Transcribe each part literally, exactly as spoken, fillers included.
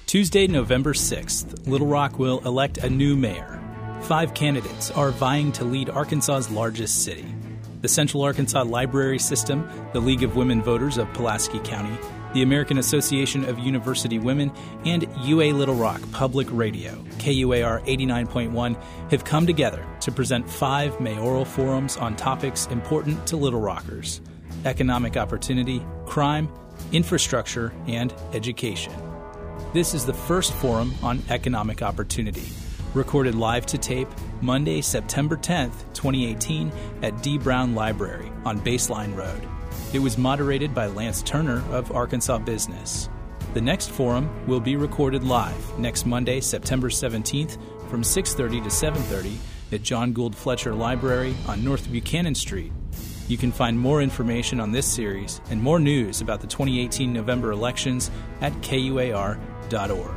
Tuesday, November sixth, Little Rock will elect a new mayor. Five candidates are vying to lead Arkansas's largest city. The Central Arkansas Library System, the League of Women Voters of Pulaski County, the American Association of University Women, and U A Little Rock Public Radio, K U A R eighty-nine point one, have come together to present five mayoral forums on topics important to Little Rockers: economic opportunity, crime, infrastructure, and education. This is the first forum on economic opportunity, recorded live to tape Monday, September tenth, twenty eighteen at D. Brown Library on Baseline Road. It was moderated by Lance Turner of Arkansas Business. The next forum will be recorded live next Monday, September seventeenth from six thirty to seven thirty at John Gould Fletcher Library on North Buchanan Street. You can find more information on this series and more news about the twenty eighteen November elections at K U A R dot org.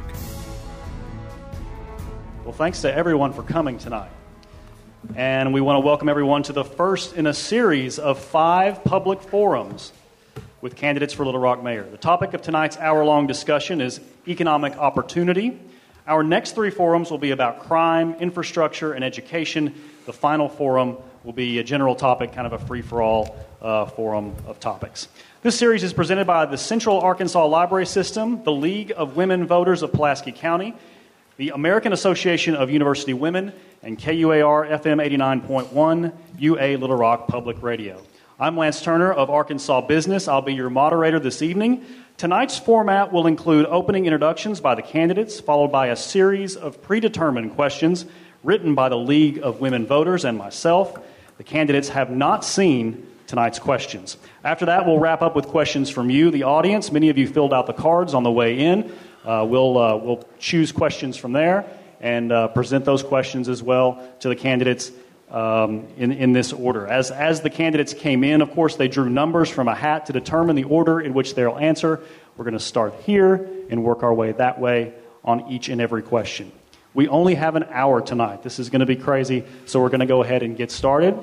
Well, thanks to everyone for coming tonight. And we want to welcome everyone to the first in a series of five public forums with candidates for Little Rock Mayor. The topic of tonight's hour-long discussion is economic opportunity. Our next three forums will be about crime, infrastructure, and education. The final forum will be a general topic, kind of a free-for-all uh, forum of topics. This series is presented by the Central Arkansas Library System, the League of Women Voters of Pulaski County, the American Association of University Women, and K U A R F M eighty-nine point one, U A Little Rock Public Radio. I'm Lance Turner of Arkansas Business. I'll be your moderator this evening. Tonight's format will include opening introductions by the candidates, followed by a series of predetermined questions written by the League of Women Voters and myself. The candidates have not seen tonight's questions. After that, we'll wrap up with questions from you, the audience. Many of you filled out the cards on the way in. Uh, we'll uh, we'll choose questions from there and uh, present those questions as well to the candidates um, in in this order. As as the candidates came in, of course, they drew numbers from a hat to determine the order in which they'll answer. We're going to start here and work our way that way on each and every question. We only have an hour tonight. This is going to be crazy, so we're going to go ahead and get started.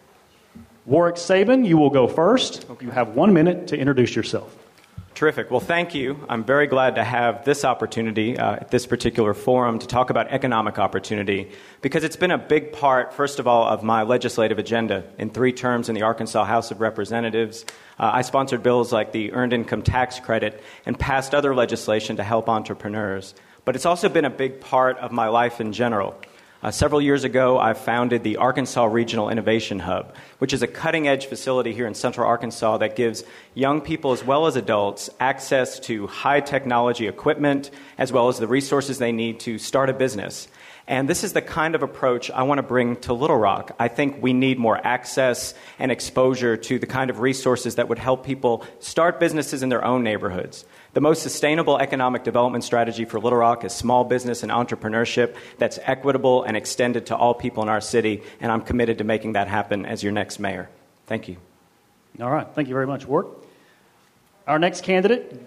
Warwick Sabin, you will go first. You have one minute to introduce yourself. Terrific. Well, thank you. I'm very glad to have this opportunity uh, at this particular forum to talk about economic opportunity, because it's been a big part, first of all, of my legislative agenda. In three terms in the Arkansas House of Representatives, uh, I sponsored bills like the Earned Income Tax Credit and passed other legislation to help entrepreneurs. But it's also been a big part of my life in general. Uh, several years ago, I founded the Arkansas Regional Innovation Hub, which is a cutting-edge facility here in Central Arkansas that gives young people as well as adults access to high-technology equipment as well as the resources they need to start a business. And this is the kind of approach I want to bring to Little Rock. I think we need more access and exposure to the kind of resources that would help people start businesses in their own neighborhoods. The most sustainable economic development strategy for Little Rock is small business and entrepreneurship that's equitable and extended to all people in our city, and I'm committed to making that happen as your next mayor. Thank you. All right. Thank you very much, Ward. Our next candidate,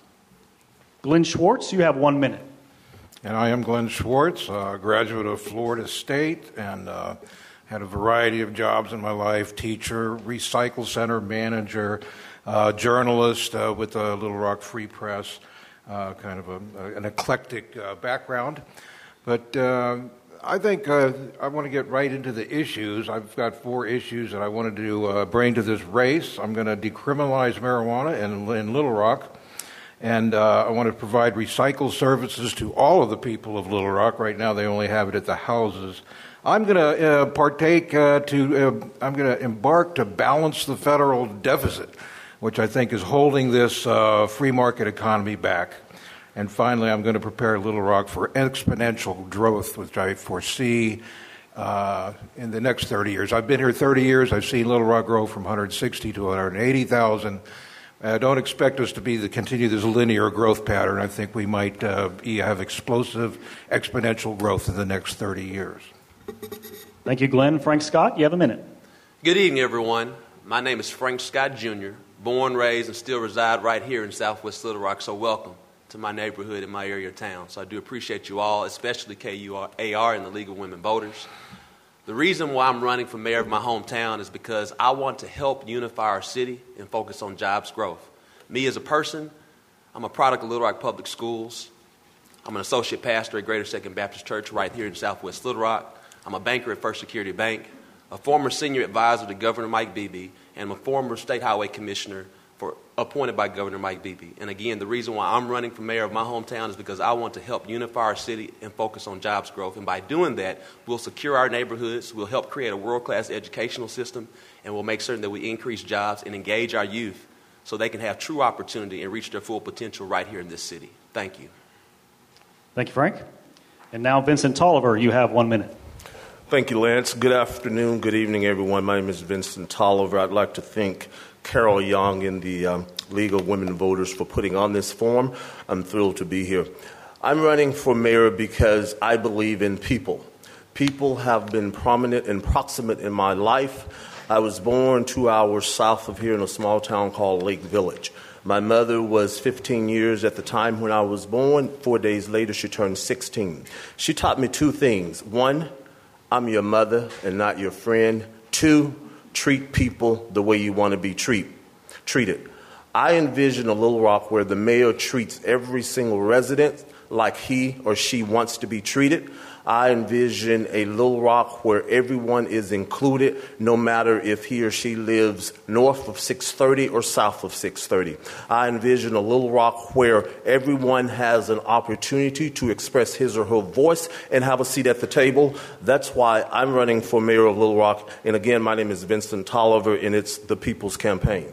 Glenn Schwartz. You have one minute. And I am Glenn Schwartz, a graduate of Florida State, and uh, had a variety of jobs in my life: teacher, recycle center manager, uh, journalist uh, with the Little Rock Free Press, uh, kind of a, an eclectic uh, background. But uh, I think uh, I want to get right into the issues. I've got four issues that I wanted to uh, bring to this race. I'm going to decriminalize marijuana in, in Little Rock. And uh, I want to provide recycle services to all of the people of Little Rock. Right now, they only have it at the houses. I'm going to uh, partake uh, to. Uh, I'm going to embark to balance the federal deficit, which I think is holding this uh, free market economy back. And finally, I'm going to prepare Little Rock for exponential growth, which I foresee uh, in the next thirty years. I've been here thirty years. I've seen Little Rock grow from one hundred sixty to one hundred eighty thousand. Uh, don't expect us to be the continue this linear growth pattern. I think we might uh, have explosive, exponential growth in the next thirty years. Thank you, Glenn. Frank Scott, you have a minute. Good evening, everyone. My name is Frank Scott, Junior, born, raised, and still reside right here in Southwest Little Rock, so welcome to my neighborhood and my area of town. So I do appreciate you all, especially K U A R and the League of Women Voters. The reason why I'm running for mayor of my hometown is because I want to help unify our city and focus on jobs growth. Me as a person, I'm a product of Little Rock Public Schools. I'm an associate pastor at Greater Second Baptist Church right here in Southwest Little Rock. I'm a banker at First Security Bank, a former senior advisor to Governor Mike Beebe, and I'm a former state highway commissioner for, appointed by Governor Mike Beebe. And again, the reason why I'm running for mayor of my hometown is because I want to help unify our city and focus on jobs growth. And by doing that, we'll secure our neighborhoods, we'll help create a world-class educational system, and we'll make certain that we increase jobs and engage our youth so they can have true opportunity and reach their full potential right here in this city. Thank you. Thank you, Frank. And now, Vincent Tolliver, you have one minute. Thank you, Lance. Good afternoon, good evening, everyone. My name is Vincent Tolliver. I'd like to thank Carol Young and the um, League of Women Voters for putting on this forum. I'm thrilled to be here. I'm running for mayor because I believe in people. People have been prominent and proximate in my life. I was born two hours south of here in a small town called Lake Village. My mother was fifteen years at the time when I was born. Four days later, she turned sixteen. She taught me two things. One, I'm your mother and not your friend. Two, treat people the way you want to be treat, treated. I envision a Little Rock where the mayor treats every single resident like he or she wants to be treated. I envision a Little Rock where everyone is included, no matter if he or she lives north of six thirty or south of six thirty. I envision a Little Rock where everyone has an opportunity to express his or her voice and have a seat at the table. That's why I'm running for mayor of Little Rock. And again, my name is Vincent Tolliver, and it's the People's Campaign.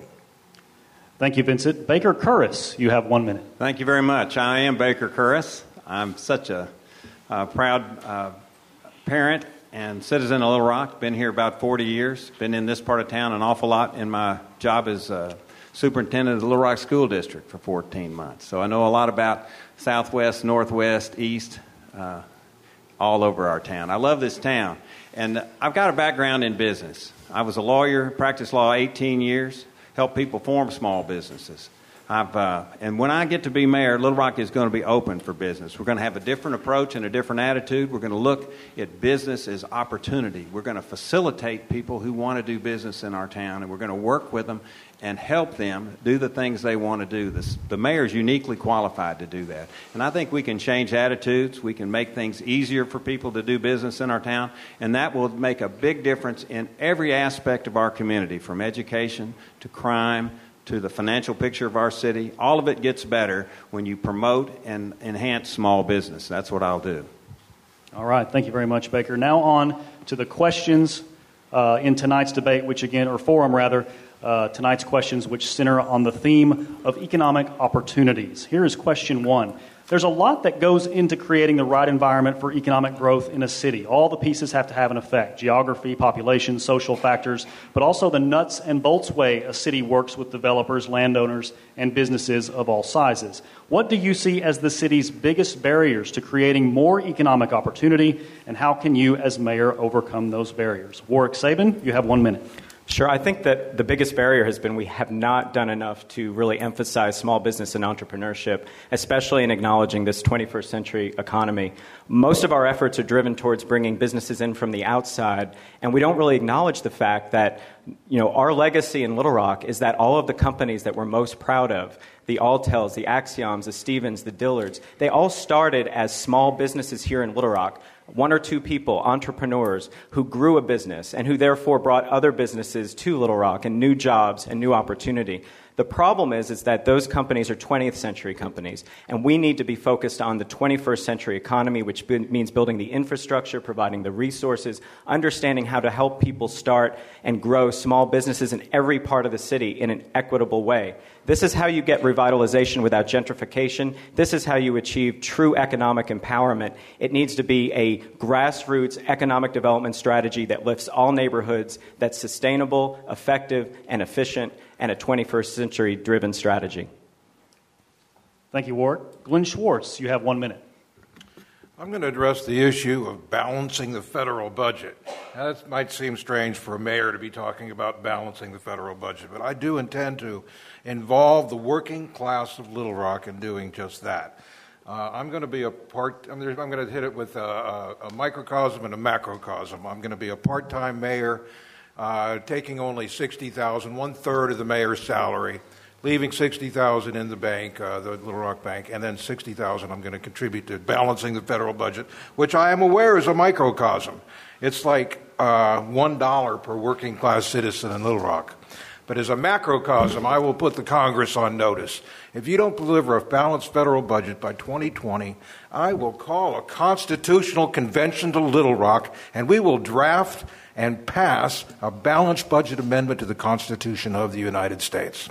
Thank you, Vincent. Baker Curris, you have one minute. Thank you very much. I am Baker Curris. I'm such a Uh, proud uh, parent and citizen of Little Rock. Been here about forty years. Been in this part of town an awful lot in my job as uh, superintendent of the Little Rock School District for fourteen months. So I know a lot about Southwest, Northwest, East, uh, all over our town. I love this town. And I've got a background in business. I was a lawyer, practiced law eighteen years, helped people form small businesses. I've, uh, and when I get to be mayor, Little Rock is going to be open for business. We're going to have a different approach and a different attitude. We're going to look at business as opportunity. We're going to facilitate people who want to do business in our town, and we're going to work with them and help them do the things they want to do. This, the mayor is uniquely qualified to do that. And I think we can change attitudes. We can make things easier for people to do business in our town, and that will make a big difference in every aspect of our community, from education to crime to the financial picture of our city. All of it gets better when you promote and enhance small business. That's what I'll do. All right. Thank you very much, Baker. Now on to the questions uh, in tonight's debate, which again, or forum rather, uh, tonight's questions which center on the theme of economic opportunities. Here is question one. There's a lot that goes into creating the right environment for economic growth in a city. All the pieces have to have an effect: geography, population, social factors, but also the nuts and bolts way a city works with developers, landowners, and businesses of all sizes. What do you see as the city's biggest barriers to creating more economic opportunity, and how can you, as mayor, overcome those barriers? Warwick Sabin, you have one minute. Sure. I think that the biggest barrier has been we have not done enough to really emphasize small business and entrepreneurship, especially in acknowledging this twenty-first century economy. Most of our efforts are driven towards bringing businesses in from the outside, and we don't really acknowledge the fact that, you know, our legacy in Little Rock is that all of the companies that we're most proud of, the Altels, the Axioms, the Stevens, the Dillards, they all started as small businesses here in Little Rock. One or two people, entrepreneurs, who grew a business and who therefore brought other businesses to Little Rock and new jobs and new opportunity. The problem is, is that those companies are twentieth century companies, and we need to be focused on the twenty-first century economy, which be- means building the infrastructure, providing the resources, understanding how to help people start and grow small businesses in every part of the city in an equitable way. This is how you get revitalization without gentrification. This is how you achieve true economic empowerment. It needs to be a grassroots economic development strategy that lifts all neighborhoods, that's sustainable, effective, and efficient, and a twenty-first century driven strategy. Thank you, Warwick. Glenn Schwartz, you have one minute. I'm going to address the issue of balancing the federal budget. Now, that might seem strange for a mayor to be talking about balancing the federal budget, but I do intend to involve the working class of Little Rock in doing just that. Uh, I'm going to be a part. I'm, I'm going to hit it with a, a, a microcosm and a macrocosm. I'm going to be a part-time mayor, uh, taking only sixty thousand dollars, one third of the mayor's salary, leaving sixty thousand dollars in the bank, uh, the Little Rock Bank, and then sixty thousand dollars I'm going to contribute to balancing the federal budget, which I am aware is a microcosm. It's like uh, one dollar per working class citizen in Little Rock. But as a macrocosm, I will put the Congress on notice. If you don't deliver a balanced federal budget by twenty twenty, I will call a constitutional convention to Little Rock, and we will draft and pass a balanced budget amendment to the Constitution of the United States.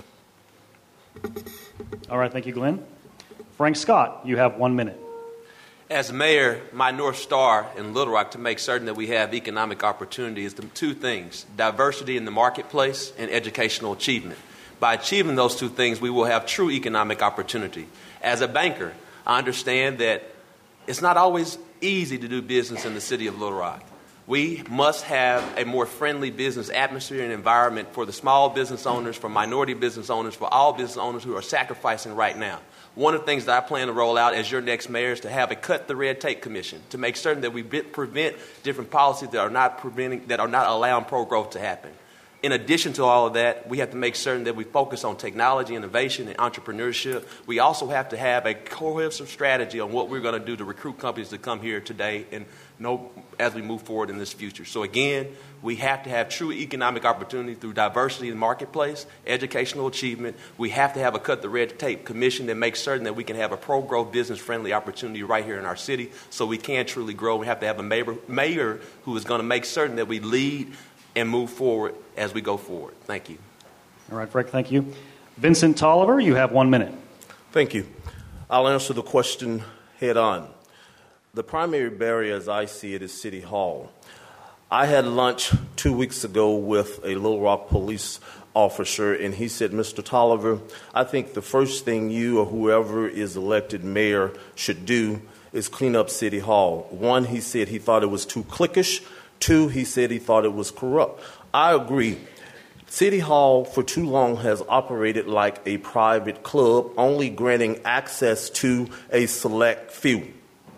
All right, thank you, Glenn. Frank Scott, you have one minute. As mayor, my North Star in Little Rock to make certain that we have economic opportunity is the two things: diversity in the marketplace and educational achievement. By achieving those two things, we will have true economic opportunity. As a banker, I understand that it's not always easy to do business in the city of Little Rock. We must have a more friendly business atmosphere and environment for the small business owners, for minority business owners, for all business owners who are sacrificing right now. One of the things that I plan to roll out as your next mayor is to have a cut the red tape commission to make certain that we prevent different policies that are not preventing, that are not allowing pro-growth to happen. In addition to all of that, we have to make certain that we focus on technology, innovation, and entrepreneurship. We also have to have a cohesive strategy on what we're going to do to recruit companies to come here today and know as we move forward in this future. So again, we have to have true economic opportunity through diversity in the marketplace, educational achievement. We have to have a cut the red tape commission that makes certain that we can have a pro-growth, business-friendly opportunity right here in our city so we can truly grow. We have to have a mayor, mayor who is going to make certain that we lead and move forward as we go forward. Thank you. All right, Frank, thank you. Vincent Tolliver, you have one minute. Thank you. I'll answer the question head on. The primary barrier, as I see it, is City Hall. I had lunch two weeks ago with a Little Rock police officer, and he said, Mister Tolliver, I think the first thing you or whoever is elected mayor should do is clean up City Hall. One, he said he thought it was too cliquish. Two, he said he thought it was corrupt. I agree. City Hall for too long has operated like a private club, only granting access to a select few.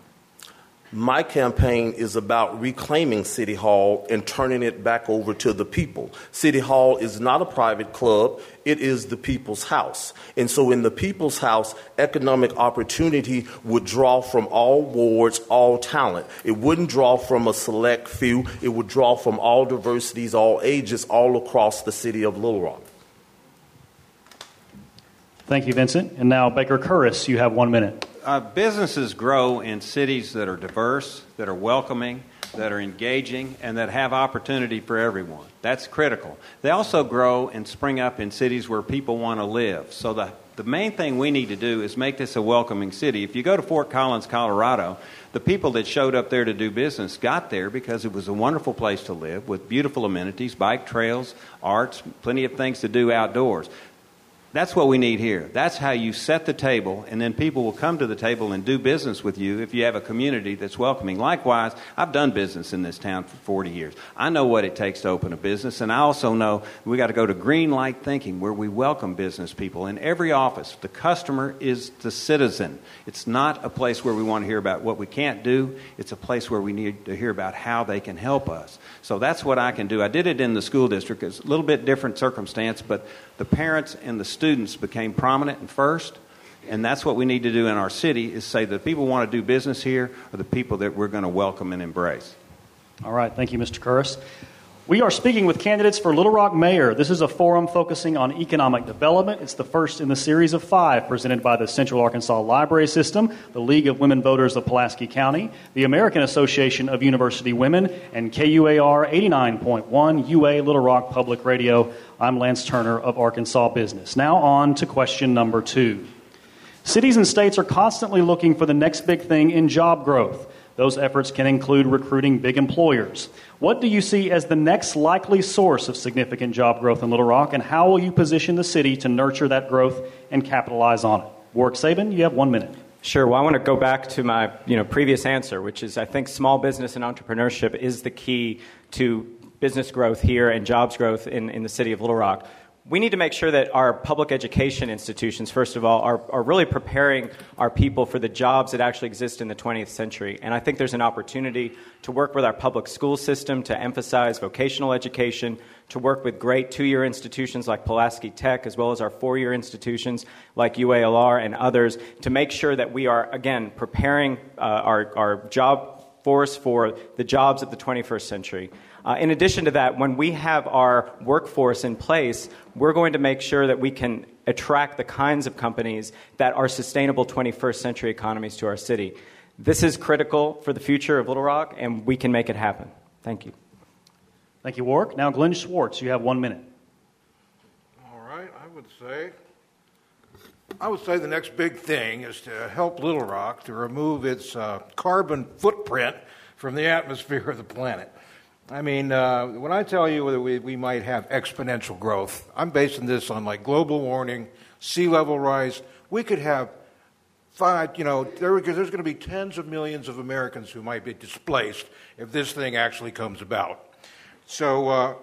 My campaign is about reclaiming City Hall and turning it back over to the people. City Hall is not a private club. It is the people's house. And so in the people's house, economic opportunity would draw from all wards, all talent. It wouldn't draw from a select few. It would draw from all diversities, all ages, all across the city of Little Rock. Thank you, Vincent. And now, Baker Curris, you have one minute. Uh, businesses grow in cities that are diverse, that are welcoming, that are engaging, and that have opportunity for everyone. That's critical. They also grow and spring up in cities where people want to live. So the, the main thing we need to do is make this a welcoming city. If you go to Fort Collins, Colorado, the people that showed up there to do business got there because it was a wonderful place to live with beautiful amenities, bike trails, arts, plenty of things to do outdoors. That's what we need here. That's how you set the table, and then people will come to the table and do business with you if you have a community that's welcoming. Likewise, I've done business in this town for forty years. I know what it takes to open a business, and I also know we got to go to green light thinking where we welcome business people. In every office, the customer is the citizen. It's not a place where we want to hear about what we can't do. It's a place where we need to hear about how they can help us. So that's what I can do. I did it in the school district. It's a little bit different circumstance, but the parents and the students became prominent and first, and that's what we need to do in our city is say the people who want to do business here are the people that we're going to welcome and embrace. All right. Thank you, Mister Curris. We are speaking with candidates for Little Rock Mayor. This is a forum focusing on economic development. It's the first in the series of five presented by the Central Arkansas Library System, the League of Women Voters of Pulaski County, the American Association of University Women, and K U A R eighty-nine point one U A Little Rock Public Radio. I'm Lance Turner of Arkansas Business. Now on to question number two. Cities and states are constantly looking for the next big thing in job growth. Those efforts can include recruiting big employers. What do you see as the next likely source of significant job growth in Little Rock, and how will you position the city to nurture that growth and capitalize on it? Warwick Sabin, you have one minute. Sure. Well, I want to go back to my you know previous answer, which is I think small business and entrepreneurship is the key to business growth here and jobs growth in, in the city of Little Rock. we need to make sure that our public education institutions, first of all, are, are really preparing our people for the jobs that actually exist in the twentieth century. And I think there's an opportunity to work with our public school system to emphasize vocational education, to work with great two-year institutions like Pulaski Tech, as well as our four-year institutions like U A L R and others, to make sure that we are, again, preparing uh, our, our job force for the jobs of the twenty-first century. Uh, in addition to that, when we have our workforce in place, we're going to make sure that we can attract the kinds of companies that are sustainable twenty-first century economies to our city. This is critical for the future of Little Rock, and we can make it happen. Thank you. Thank you, Warwick. Now, Glenn Schwartz, you have one minute. All right, I would say, I would say the next big thing is to help Little Rock to remove its uh, carbon footprint from the atmosphere of the planet. I mean, uh, when I tell you that we, we might have exponential growth, I'm basing this on like global warming, sea level rise. We could have five, you know, there, there's going to be tens of millions of Americans who might be displaced if this thing actually comes about. So uh,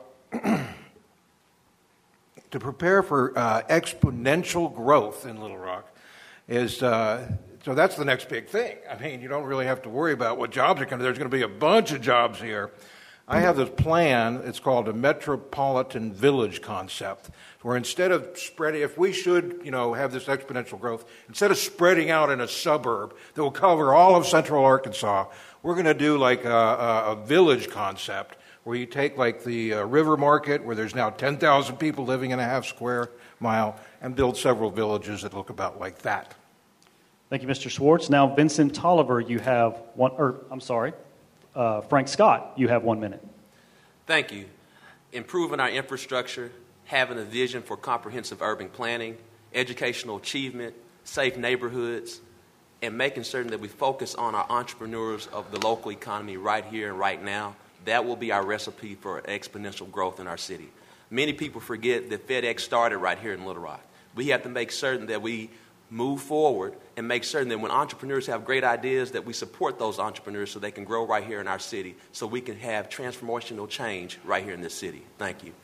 to prepare for uh, exponential growth in Little Rock is, uh, so that's the next big thing. I mean, you don't really have to worry about what jobs are coming. There's going to be a bunch of jobs here. I have this plan, it's called a metropolitan village concept, where instead of spreading, if we should, you know, have this exponential growth, instead of spreading out in a suburb that will cover all of central Arkansas, we're going to do like a, a, a village concept, where you take like the uh, River Market, where there's now ten thousand people living in a half square mile, and build several villages that look about like that. Thank you, Mister Schwartz. Now, Vincent Tolliver, you have one, or I'm sorry, uh, Frank Scott, you have one minute. Thank you. Improving our infrastructure, having a vision for comprehensive urban planning, educational achievement, safe neighborhoods, and making certain that we focus on our entrepreneurs of the local economy right here and right now. That will be our recipe for exponential growth in our city. Many people forget that FedEx started right here in Little Rock. We have to make certain that we move forward and make certain that when entrepreneurs have great ideas, that we support those entrepreneurs so they can grow right here in our city, so we can have transformational change right here in this city. Thank you.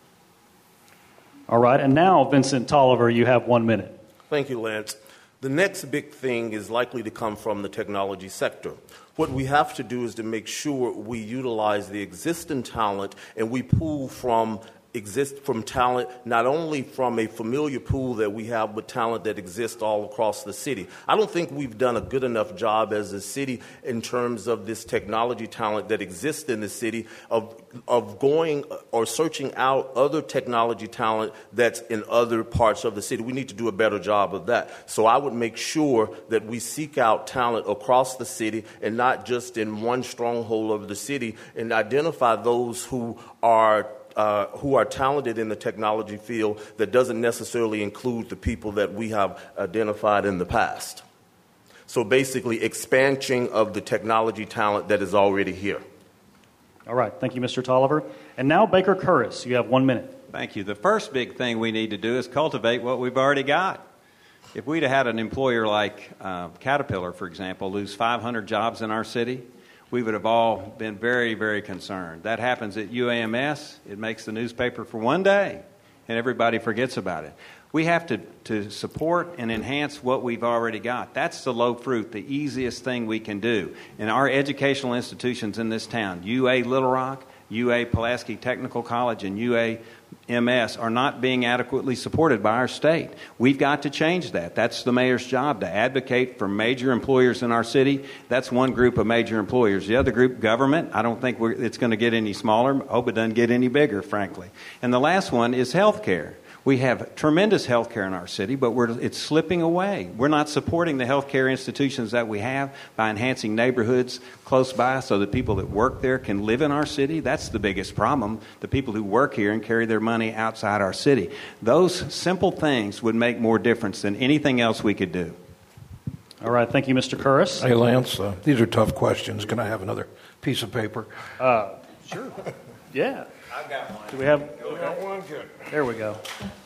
All right, and now, Vincent Tolliver, you have one minute. Thank you, Lance. The next big thing is likely to come from the technology sector. What we have to do is to make sure we utilize the existing talent and we pull from exist from talent, not only from a familiar pool that we have, but talent that exists all across the city. I don't think we've done a good enough job as a city in terms of this technology talent that exists in the city of of going or searching out other technology talent that's in other parts of the city. We need to do a better job of that. So I would make sure that we seek out talent across the city and not just in one stronghold of the city, and identify those who are Uh, who are talented in the technology field that doesn't necessarily include the people that we have identified in the past. So basically, expansion of the technology talent that is already here. All right. Thank you, Mister Tolliver. And now, Baker Curris, you have one minute. Thank you. The first big thing we need to do is cultivate what we've already got. If we'd have had an employer like uh, Caterpillar, for example, lose five hundred jobs in our city, we would have all been very, very concerned. That happens at U A M S. It makes the newspaper for one day, and everybody forgets about it. We have to, to support and enhance what we've already got. That's the low fruit, the easiest thing we can do. And our educational institutions in this town, U A Little Rock, U A Pulaski Technical College, and U A M S are not being adequately supported by our state. We've got to change that. That's the mayor's job, to advocate for major employers in our city. That's one group of major employers. The other group, government, I don't think we're, it's going to get any smaller. Hope it doesn't get any bigger, frankly. And the last one is health care. We have tremendous health care in our city, but we're, it's slipping away. We're not supporting the health care institutions that we have by enhancing neighborhoods close by so that people that work there can live in our city. That's the biggest problem, the people who work here and carry their money outside our city. Those simple things would make more difference than anything else we could do. All right. Thank you, Mister Curris. Hey, Lance, uh, these are tough questions. Can I have another piece of paper? Uh, sure. Yeah. I've got one. Do we have? We got one. Good. There we go.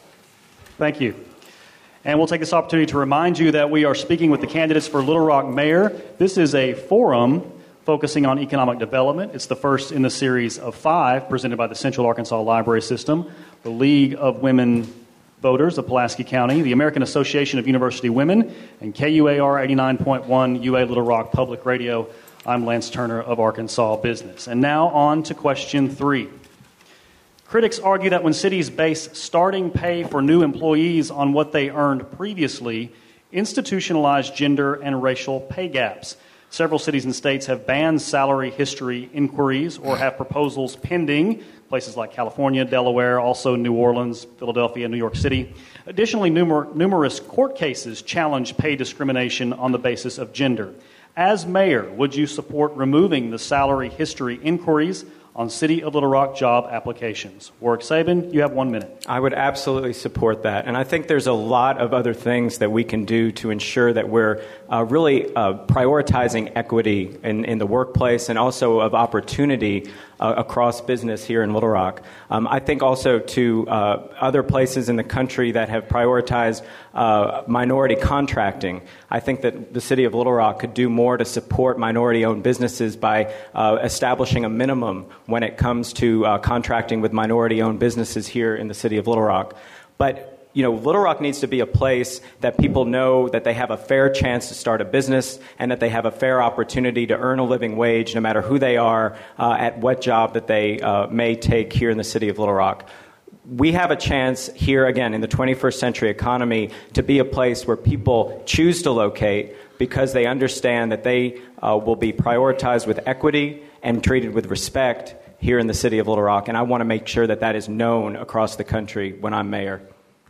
Thank you. And we'll take this opportunity to remind you that we are speaking with the candidates for Little Rock Mayor. This is a forum focusing on economic development. It's the first in the series of five presented by the Central Arkansas Library System, the League of Women voters of Pulaski County, the American Association of University Women, and K U A R eighty-nine point one U A Little Rock Public Radio. I'm Lance Turner of Arkansas Business. And now on to question three. Critics argue that when cities base starting pay for new employees on what they earned previously, institutionalize gender and racial pay gaps. Several cities and states have banned salary history inquiries or have proposals pending, places like California, Delaware, also New Orleans, Philadelphia, New York City. Additionally, numer- numerous court cases challenge pay discrimination on the basis of gender. As mayor, would you support removing the salary history inquiries on City of Little Rock job applications? Warwick Sabin, you have one minute. I would absolutely support that. And I think there's a lot of other things that we can do to ensure that we're uh, really uh, prioritizing equity in, in the workplace and also of opportunity uh, across business here in Little Rock. Um, I think also to uh, other places in the country that have prioritized uh, minority contracting. I think that the City of Little Rock could do more to support minority-owned businesses by uh, establishing a minimum when it comes to uh, contracting with minority-owned businesses here in the City of Little Rock. But you know, Little Rock needs to be a place that people know that they have a fair chance to start a business and that they have a fair opportunity to earn a living wage no matter who they are, uh, at what job that they uh, may take here in the City of Little Rock. We have a chance here, again, in the twenty-first century economy to be a place where people choose to locate because they understand that they uh, will be prioritized with equity and treated with respect here in the City of Little Rock. And I want to make sure that that is known across the country when I'm mayor.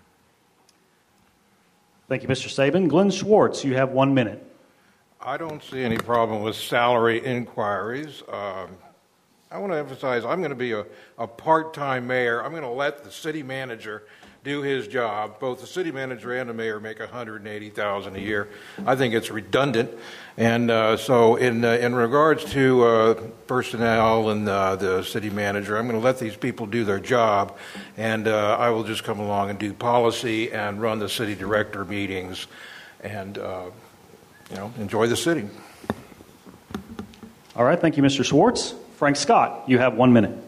Thank you, Mister Sabin. Glenn Schwartz, you have one minute. I don't see any problem with salary inquiries. Um, I want to emphasize I'm going to be a, a part-time mayor. I'm going to let the city manager do his job. Both the city manager and the mayor make one hundred eighty thousand dollars a year. I think it's redundant. And uh, so in uh, in regards to uh, personnel and uh, the city manager, I'm going to let these people do their job, and uh, I will just come along and do policy and run the city director meetings and, uh, you know, enjoy the city. All right. Thank you, Mister Schwartz. Frank Scott, you have one minute.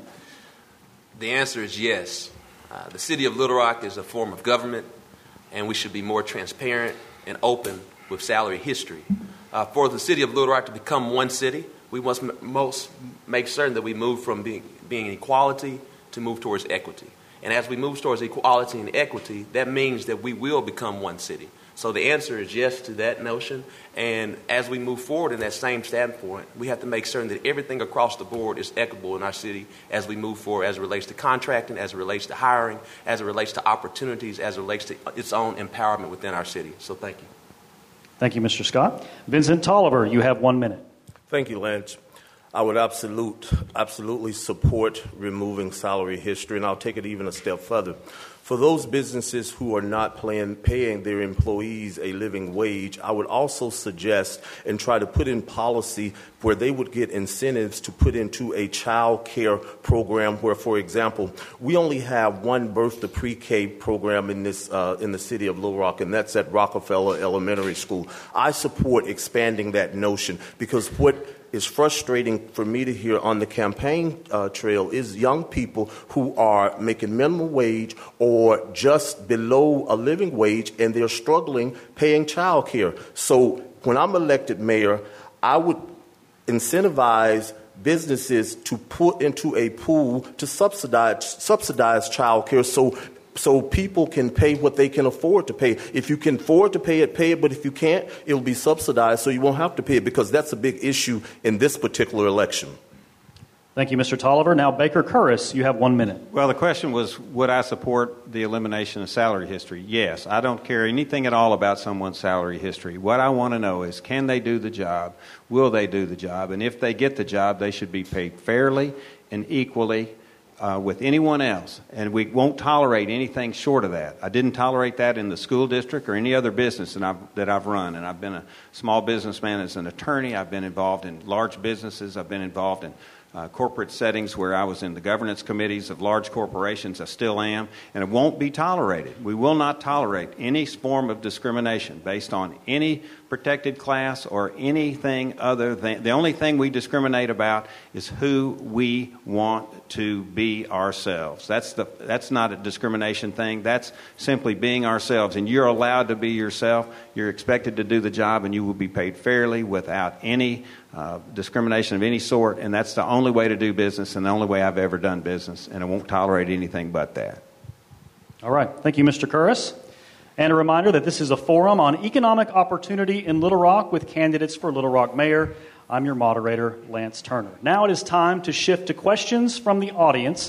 The answer is yes. Uh, the City of Little Rock is a form of government, and we should be more transparent and open with salary history. Uh, for the City of Little Rock to become one city, we must m- most make certain that we move from being, being equality to move towards equity. And as we move towards equality and equity, that means that we will become one city. So the answer is yes to that notion. And as we move forward in that same standpoint, we have to make certain that everything across the board is equitable in our city as we move forward, as it relates to contracting, as it relates to hiring, as it relates to opportunities, as it relates to its own empowerment within our city. So thank you. Thank you, Mister Scott. Vincent Tolliver, you have one minute. Thank you, Lance. I would absolute, absolutely support removing salary history, and I'll take it even a step further. For those businesses who are not paying, paying their employees a living wage, I would also suggest and try to put in policy where they would get incentives to put into a child care program where, for example, we only have one birth to pre-K program in this uh, in the City of Little Rock, and that's at Rockefeller Elementary School. I support expanding that notion because what is frustrating for me to hear on the campaign uh, trail is young people who are making minimum wage or just below a living wage, and they're struggling paying child care. So when I'm elected mayor, I would incentivize businesses to put into a pool to subsidize subsidize child care so so people can pay what they can afford to pay. If you can afford to pay it, pay it, but if you can't, it'll be subsidized so you won't have to pay it, because that's a big issue in this particular election. Thank you, Mister Tolliver. Now, Baker Curris, you have one minute. Well, the question was, would I support the elimination of salary history? Yes. I don't care anything at all about someone's salary history. What I want to know is, can they do the job? Will they do the job? And if they get the job, they should be paid fairly and equally uh, with anyone else. And we won't tolerate anything short of that. I didn't tolerate that in the school district or any other business that I've, that I've run. And I've been a small businessman as an attorney. I've been involved in large businesses. I've been involved in Uh, corporate settings where I was in the governance committees of large corporations. I still am, and it won't be tolerated. We will not tolerate any form of discrimination based on any protected class or anything other than, the only thing we discriminate about is who we want to be ourselves. That's the that's not a discrimination thing. That's simply being ourselves. And you're allowed to be yourself. You're expected to do the job, and you will be paid fairly without any uh, discrimination of any sort. And that's the only way to do business and the only way I've ever done business. And I won't tolerate anything but that. All right. Thank you, Mister Curris. And a reminder that this is a forum on economic opportunity in Little Rock with candidates for Little Rock Mayor. I'm your moderator, Lance Turner. Now it is time to shift to questions from the audience,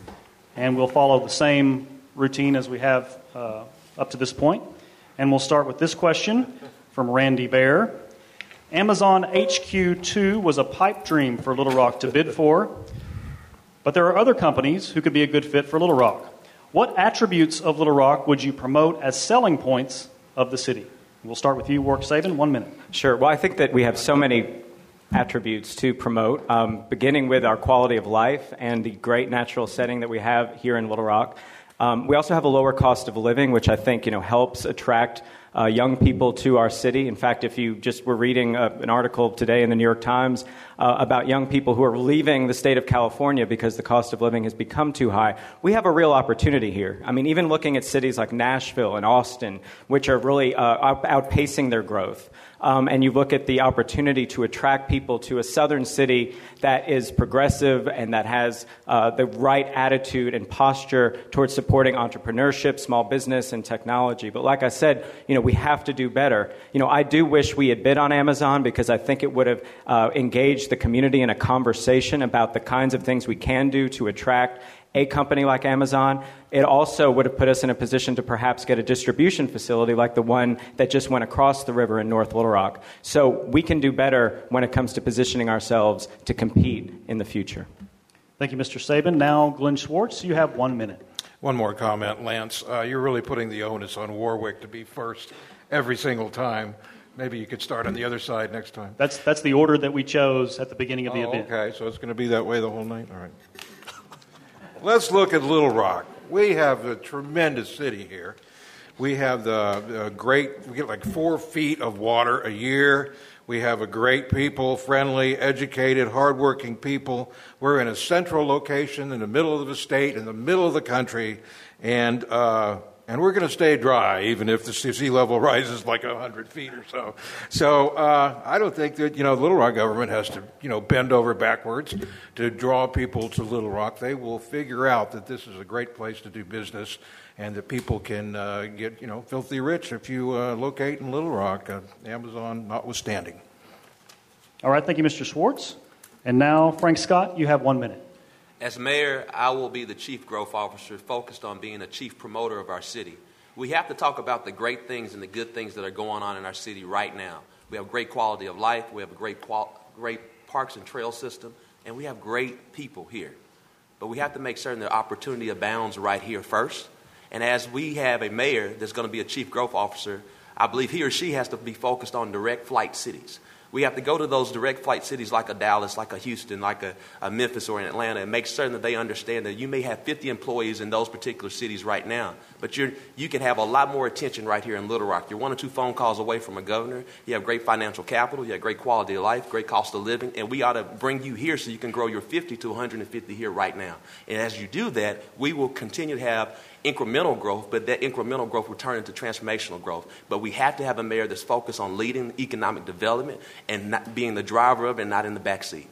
and we'll follow the same routine as we have uh, up to this point. And we'll start with this question from Randy Bear. Amazon H Q two was a pipe dream for Little Rock to bid for, but there are other companies who could be a good fit for Little Rock. What attributes of Little Rock would you promote as selling points of the city? We'll start with you, Warwick Sabin, one minute. Sure. Well, I think that we have so many attributes to promote, um, beginning with our quality of life and the great natural setting that we have here in Little Rock. Um, we also have a lower cost of living, which I think you know helps attract uh, young people to our city. In fact, if you just were reading uh, an article today in the New York Times uh, about young people who are leaving the state of California because the cost of living has become too high, we have a real opportunity here. I mean, even looking at cities like Nashville and Austin, which are really uh, out- outpacing their growth. Um, and you look at the opportunity to attract people to a southern city that is progressive and that has uh, the right attitude and posture towards supporting entrepreneurship, small business, and technology. But like I said, you know, we have to do better. You know, I do wish we had bid on Amazon because I think it would have uh, engaged the community in a conversation about the kinds of things we can do to attract a company like Amazon. It also would have put us in a position to perhaps get a distribution facility like the one that just went across the river in North Little Rock. So we can do better when it comes to positioning ourselves to compete in the future. Thank you, Mister Sabin. Now, Glenn Schwartz, you have one minute. One more comment, Lance. Uh, you're really putting the onus on Warwick to be first every single time. Maybe you could start on the other side next time. That's that's the order that we chose at the beginning of the oh, event. Okay, so it's going to be that way the whole night? All right. Let's look at Little Rock. We have a tremendous city here. We have the, the great, we get like four feet of water a year. We have a great people, friendly, educated, hardworking people. We're in a central location in the middle of the state, in the middle of the country, and uh, and we're going to stay dry, even if the sea level rises like one hundred feet or so. So uh, I don't think that, you know, Little Rock government has to, you know, bend over backwards to draw people to Little Rock. They will figure out that this is a great place to do business and that people can uh, get, you know, filthy rich if you uh, locate in Little Rock, uh, Amazon notwithstanding. All right, thank you, Mister Schwartz. And now, Frank Scott, you have one minute. As mayor, I will be the chief growth officer focused on being a chief promoter of our city. We have to talk about the great things and the good things that are going on in our city right now. We have great quality of life, we have a great, qual- great parks and trail system, and we have great people here. But we have to make certain that opportunity abounds right here first. And as we have a mayor that's going to be a chief growth officer, I believe he or she has to be focused on direct flight cities. We have to go to those direct flight cities like a Dallas, like a Houston, like a, a Memphis or an Atlanta and make certain that they understand that you may have fifty employees in those particular cities right now, but you're, you can have a lot more attention right here in Little Rock. You're one or two phone calls away from a governor. You have great financial capital. You have great quality of life, great cost of living, and we ought to bring you here so you can grow your fifty to one hundred fifty here right now. And as you do that, we will continue to have incremental growth, but that incremental growth will turn into transformational growth. But we have to have a mayor that's focused on leading economic development and not being the driver of it and not in the back seat.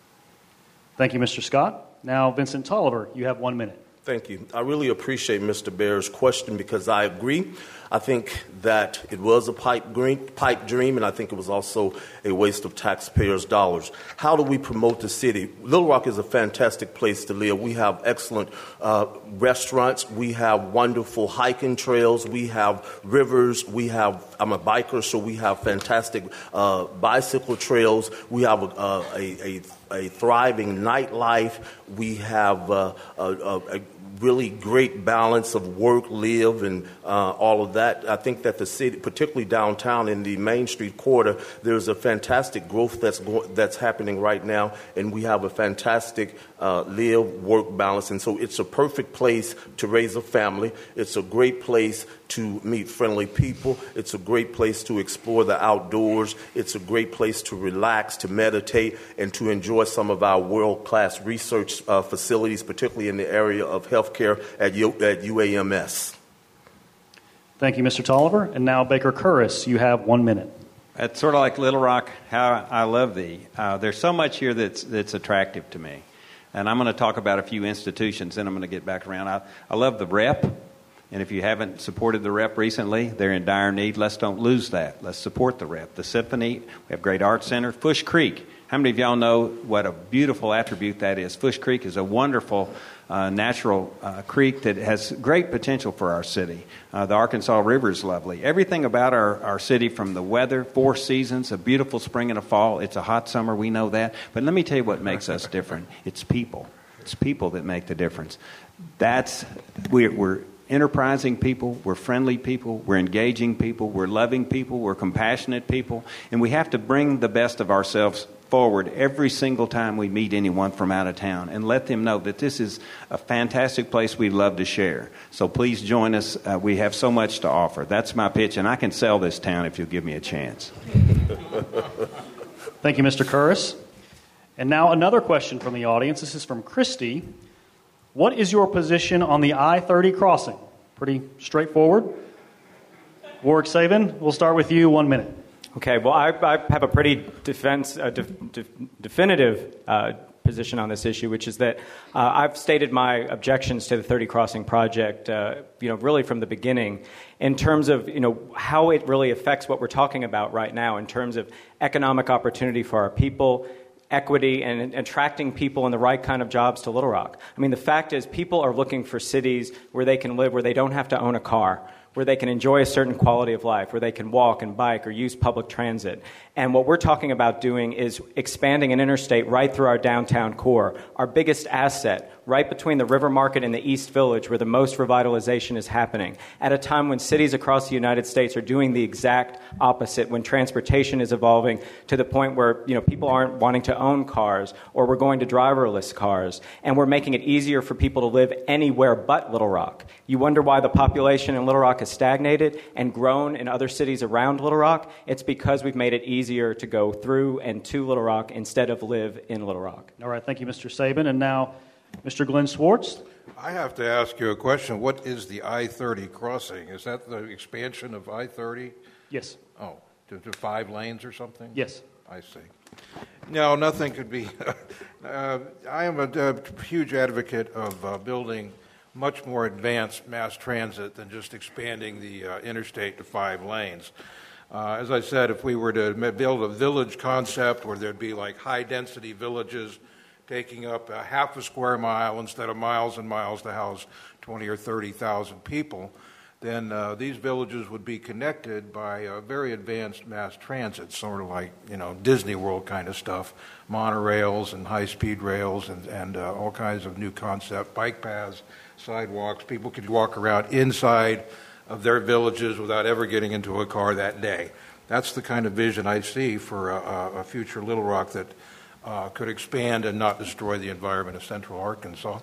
Thank you, Mister Scott. Now, Vincent Tolliver, you have one minute. Thank you. I really appreciate Mister Bear's question because I agree. I think that it was a pipe dream, pipe dream, and I think it was also a waste of taxpayers' dollars. How do we promote the city? Little Rock is a fantastic place to live. We have excellent uh, restaurants. We have wonderful hiking trails. We have rivers. We have, I'm a biker, so we have fantastic uh, bicycle trails. We have a, a, a, a thriving nightlife. We have uh, a, a, a really great balance of work, live, and uh, all of that. I think that the city, particularly downtown in the Main Street corridor, there's a fantastic growth that's go- that's happening right now, and we have a fantastic uh, live, work balance. And so it's a perfect place to raise a family. It's a great place to meet friendly people. It's a great place to explore the outdoors. It's a great place to relax, to meditate, and to enjoy some of our world-class research uh, facilities, particularly in the area of healthcare at, U- at U A M S. Thank you, Mister Tolliver. And now, Baker Curris, you have one minute. It's sort of like Little Rock, how I love thee. Uh, there's so much here that's that's attractive to me. And I'm going to talk about a few institutions, then I'm going to get back around. I, I love the Rep, and if you haven't supported the Rep recently, they're in dire need. Let's don't lose that. Let's support the Rep. The Symphony, we have great art center. Fush Creek, how many of y'all know what a beautiful attribute that is? Fush Creek is a wonderful uh, natural uh, creek that has great potential for our city. Uh, the Arkansas River is lovely. Everything about our, our city, from the weather, four seasons, a beautiful spring and a fall. It's a hot summer, we know that. But let me tell you what makes us different. It's people. It's people that make the difference. That's, we're, we're enterprising people, we're friendly people, we're engaging people, we're loving people, we're compassionate people, and we have to bring the best of ourselves forward every single time we meet anyone from out of town and let them know that this is a fantastic place we'd love to share. So please join us. Uh, we have so much to offer. That's my pitch, and I can sell this town if you'll give me a chance. Thank you, Mister Curris. And now another question from the audience. This is from Christy. What is your position on the I thirty crossing? Pretty straightforward. Warwick Saban, we'll start with you. One minute. Okay, well, I, I have a pretty defense, uh, def, def, definitive uh, position on this issue, which is that uh, I've stated my objections to the thirty Crossing project, uh, you know, really from the beginning, in terms of, you know, how it really affects what we're talking about right now in terms of economic opportunity for our people, equity, and, and attracting people in the right kind of jobs to Little Rock. I mean, the fact is people are looking for cities where they can live, where they don't have to own a car, where they can enjoy a certain quality of life, where they can walk and bike or use public transit. And what we're talking about doing is expanding an interstate right through our downtown core, our biggest asset, right between the River Market and the East Village, where the most revitalization is happening, at a time when cities across the United States are doing the exact opposite, when transportation is evolving to the point where, you know, people aren't wanting to own cars, or we're going to driverless cars, and we're making it easier for people to live anywhere but Little Rock. You wonder why the population in Little Rock has stagnated and grown in other cities around Little Rock? It's because we've made it easier to go through and to Little Rock instead of live in Little Rock. All right, thank you, Mister Saban. And now, Mister Glenn Schwartz. I have to ask you a question. What is the I thirty crossing? Is that the expansion of I thirty? Yes. Oh, to, to five lanes or something? Yes. I see. No, nothing could be. uh, I am a, a huge advocate of uh, building much more advanced mass transit than just expanding the uh, interstate to five lanes. Uh, as I said, if we were to build a village concept where there'd be like high-density villages taking up a half a square mile instead of miles and miles to house twenty or thirty thousand people, then uh, these villages would be connected by uh, very advanced mass transit, sort of like, you know, Disney World kind of stuff, monorails and high-speed rails and, and uh, all kinds of new concept, bike paths, sidewalks. People could walk around inside of their villages without ever getting into a car that day. That's the kind of vision I see for a, a future Little Rock that uh, could expand and not destroy the environment of central Arkansas.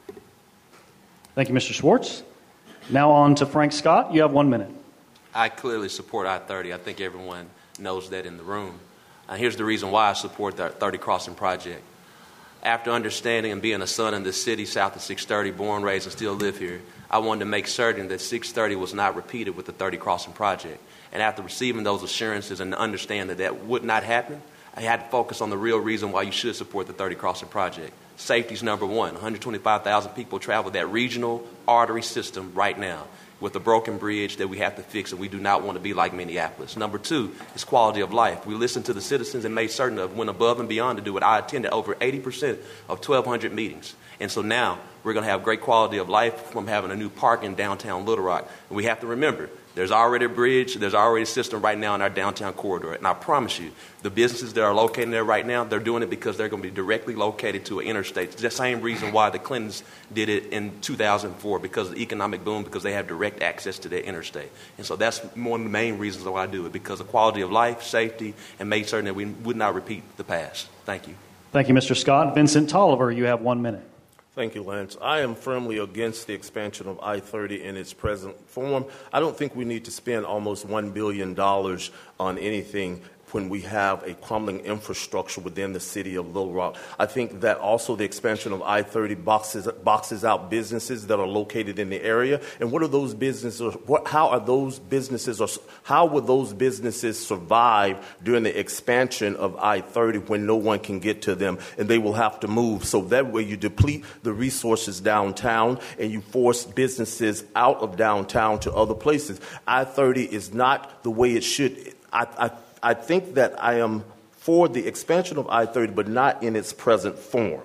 Thank you, Mister Schwartz. Now on to Frank Scott. You have one minute. I clearly support I thirty. I think everyone knows that in the room. Uh, here's the reason why I support the thirty Crossing Project. After understanding and being a son in the city south of six thirty, born, raised, and still live here, I wanted to make certain that six thirty was not repeated with the thirty Crossing Project. And after receiving those assurances and understanding that that would not happen, I had to focus on the real reason why you should support the thirty Crossing Project. Safety's number one. one hundred twenty-five thousand people travel that regional artery system right now with a broken bridge that we have to fix, and we do not want to be like Minneapolis. Number two is quality of life. We listened to the citizens and made certain of went above and beyond to do it. I attended over eighty percent of twelve hundred meetings. And so now we're going to have great quality of life from having a new park in downtown Little Rock. And we have to remember, there's already a bridge, there's already a system right now in our downtown corridor. And I promise you, the businesses that are located there right now, they're doing it because they're going to be directly located to an interstate. It's the same reason why the Clintons did it in two thousand four, because of the economic boom, because they have direct access to that interstate. And so that's one of the main reasons why I do it, because of quality of life, safety, and made certain that we would not repeat the past. Thank you. Thank you, Mister Scott. Vincent Tolliver, you have one minute. Thank you, Lance. I am firmly against the expansion of I thirty in its present form. I don't think we need to spend almost one billion dollars on anything when we have a crumbling infrastructure within the city of Little Rock. I think that also the expansion of I thirty boxes boxes out businesses that are located in the area. And what are those businesses? What, how are those businesses, or how will those businesses survive during the expansion of I thirty when no one can get to them and they will have to move? So that way you deplete the resources downtown and you force businesses out of downtown to other places. I thirty is not the way it should. I, I I think that I am for the expansion of I thirty, but not in its present form.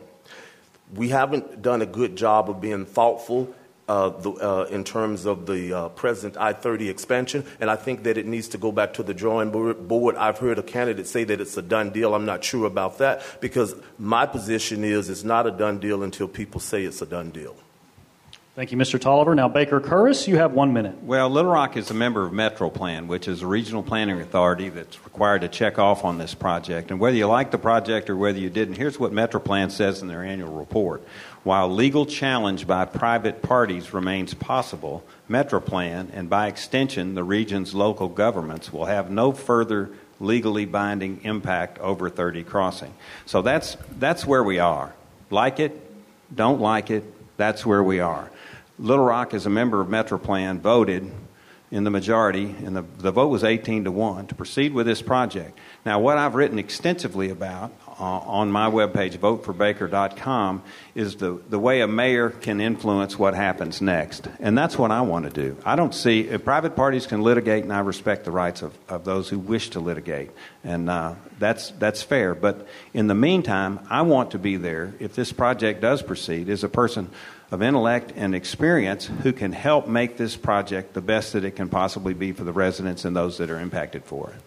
We haven't done a good job of being thoughtful uh, the, uh, in terms of the uh, present I thirty expansion, and I think that it needs to go back to the drawing board. I've heard a candidate say that it's a done deal. I'm not sure about that, because my position is it's not a done deal until people say it's a done deal. Thank you, Mister Tolliver. Now, Baker Curris, you have one minute. Well, Little Rock is a member of MetroPlan, which is a regional planning authority that's required to check off on this project. And whether you like the project or whether you didn't, here's what MetroPlan says in their annual report. While legal challenge by private parties remains possible, MetroPlan, and by extension the region's local governments, will have no further legally binding impact over thirty Crossing. So that's that's where we are. Like it, don't like it, that's where we are. Little Rock, as a member of MetroPlan, voted in the majority, and the, the vote was eighteen to one, to proceed with this project. Now, what I've written extensively about uh, on my webpage, vote for baker dot com, is the, the way a mayor can influence what happens next. And that's what I want to do. I don't see, if private parties can litigate, and I respect the rights of, of those who wish to litigate. And uh, that's, that's fair. But in the meantime, I want to be there, if this project does proceed, as a person of intellect and experience who can help make this project the best that it can possibly be for the residents and those that are impacted for it.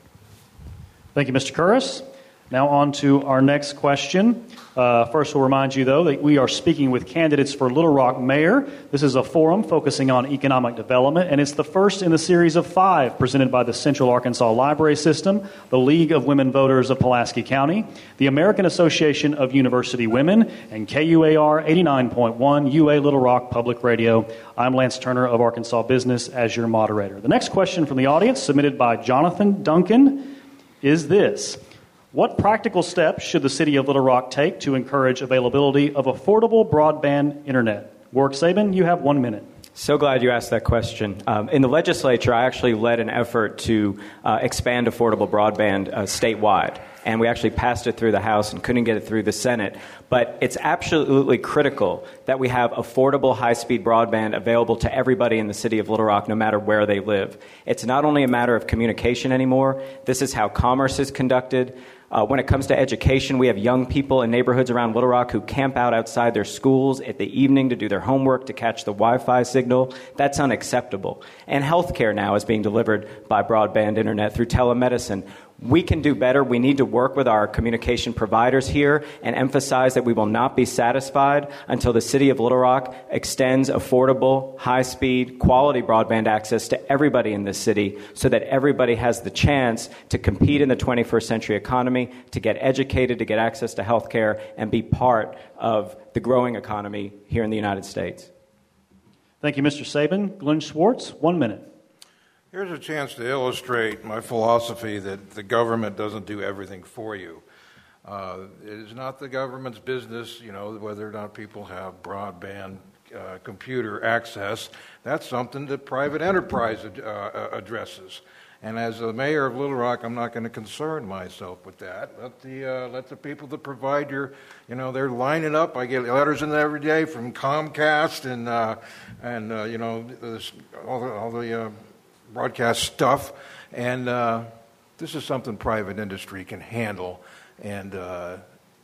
Thank you, Mister Curris. Now on to our next question. Uh, first, we'll remind you, though, that we are speaking with candidates for Little Rock Mayor. This is a forum focusing on economic development, and it's the first in the series of five presented by the Central Arkansas Library System, the League of Women Voters of Pulaski County, the American Association of University Women, and K U A R eighty-nine point one U A Little Rock Public Radio. I'm Lance Turner of Arkansas Business as your moderator. The next question from the audience, submitted by Jonathan Duncan, is this. What practical steps should the city of Little Rock take to encourage availability of affordable broadband internet? Warwick Sabin, you have one minute. So glad you asked that question. Um, in the legislature, I actually led an effort to uh, expand affordable broadband uh, statewide. And we actually passed it through the House and couldn't get it through the Senate. But it's absolutely critical that we have affordable high-speed broadband available to everybody in the city of Little Rock, no matter where they live. It's not only a matter of communication anymore. This is how commerce is conducted. Uh, when it comes to education, we have young people in neighborhoods around Little Rock who camp out outside their schools at the evening to do their homework, to catch the Wi-Fi signal. That's unacceptable. And healthcare now is being delivered by broadband internet through telemedicine. We can do better. We need to work with our communication providers here and emphasize that we will not be satisfied until the city of Little Rock extends affordable, high-speed, quality broadband access to everybody in this city so that everybody has the chance to compete in the twenty-first century economy, to get educated, to get access to health care, and be part of the growing economy here in the United States. Thank you, Mister Sabin. Glenn Schwartz, one minute. Here's a chance to illustrate my philosophy that the government doesn't do everything for you. Uh, it is not the government's business, you know, whether or not people have broadband uh, computer access. That's something that private enterprise ad- uh, addresses. And as the mayor of Little Rock, I'm not going to concern myself with that. Let the uh, let the people that provide your, you know, they're lining up. I get letters in every day from Comcast and uh, and uh, you know this, all the all the. Uh, broadcast stuff, and uh, this is something private industry can handle, and uh,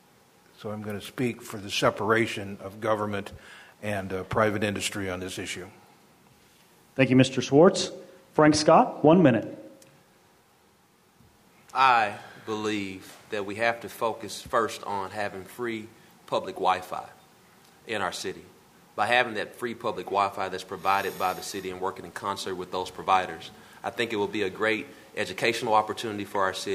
so I'm going to speak for the separation of government and uh, private industry on this issue. Thank you, Mister Schwartz. Frank Scott, one minute. I believe that we have to focus first on having free public Wi-Fi in our city. By having that free public Wi-Fi that's provided by the city and working in concert with those providers, I think it will be a great educational opportunity for our city.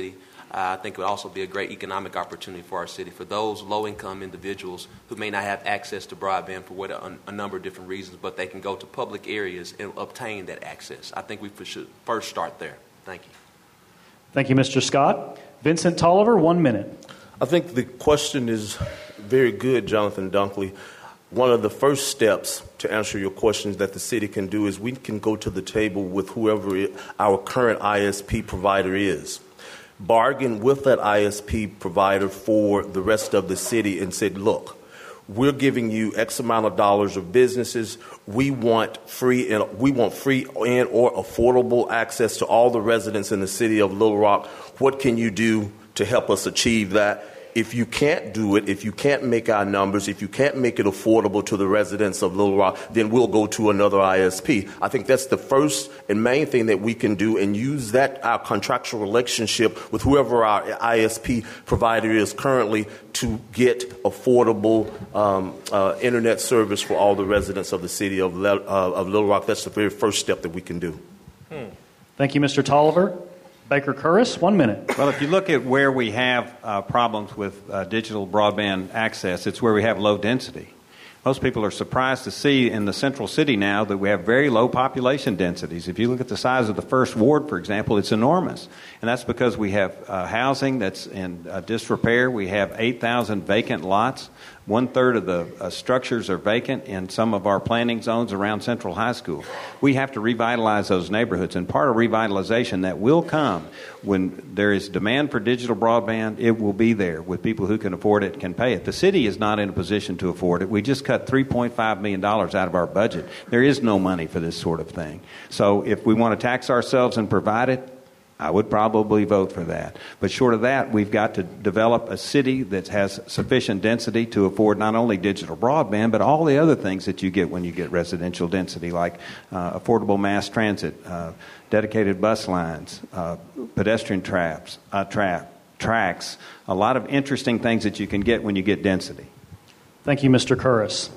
Uh, I think it would also be a great economic opportunity for our city, for those low-income individuals who may not have access to broadband for what a, a number of different reasons, but they can go to public areas and obtain that access. I think we should first start there. Thank you. Thank you, Mister Scott. Vincent Tolliver, one minute. I think the question is very good, Jonathan Dunkley. One of the first steps to answer your questions that the city can do is we can go to the table with whoever it, our current I S P provider is. Bargain with that I S P provider for the rest of the city and said, look, we're giving you X amount of dollars of businesses. We want free and we want free and or affordable access to all the residents in the city of Little Rock. What can you do to help us achieve that? If you can't do it, if you can't make our numbers, if you can't make it affordable to the residents of Little Rock, then we'll go to another I S P. I think that's the first and main thing that we can do, and use that, our contractual relationship with whoever our I S P provider is currently, to get affordable um, uh, internet service for all the residents of the city of, Le- uh, of Little Rock. That's the very first step that we can do. Hmm. Thank you, Mister Tolliver. Baker Curris, one minute. Well, if you look at where we have uh, problems with uh, digital broadband access, it's where we have low density. Most people are surprised to see in the central city now that we have very low population densities. If you look at the size of the first ward, for example, it's enormous. And that's because we have uh, housing that's in uh, disrepair. We have eight thousand vacant lots. One-third of the uh, structures are vacant in some of our planning zones around Central High School. We have to revitalize those neighborhoods, and part of revitalization that will come when there is demand for digital broadband. It will be there with people who can afford it, can pay it. The city is not in a position to afford it. We just cut three point five million dollars out of our budget. There is no money for this sort of thing. So if we want to tax ourselves and provide it, I would probably vote for that. But short of that, we've got to develop a city that has sufficient density to afford not only digital broadband, but all the other things that you get when you get residential density, like uh, affordable mass transit, uh, dedicated bus lines, uh, pedestrian traps, uh, tra- tracks, a lot of interesting things that you can get when you get density. Thank you, Mister Curris.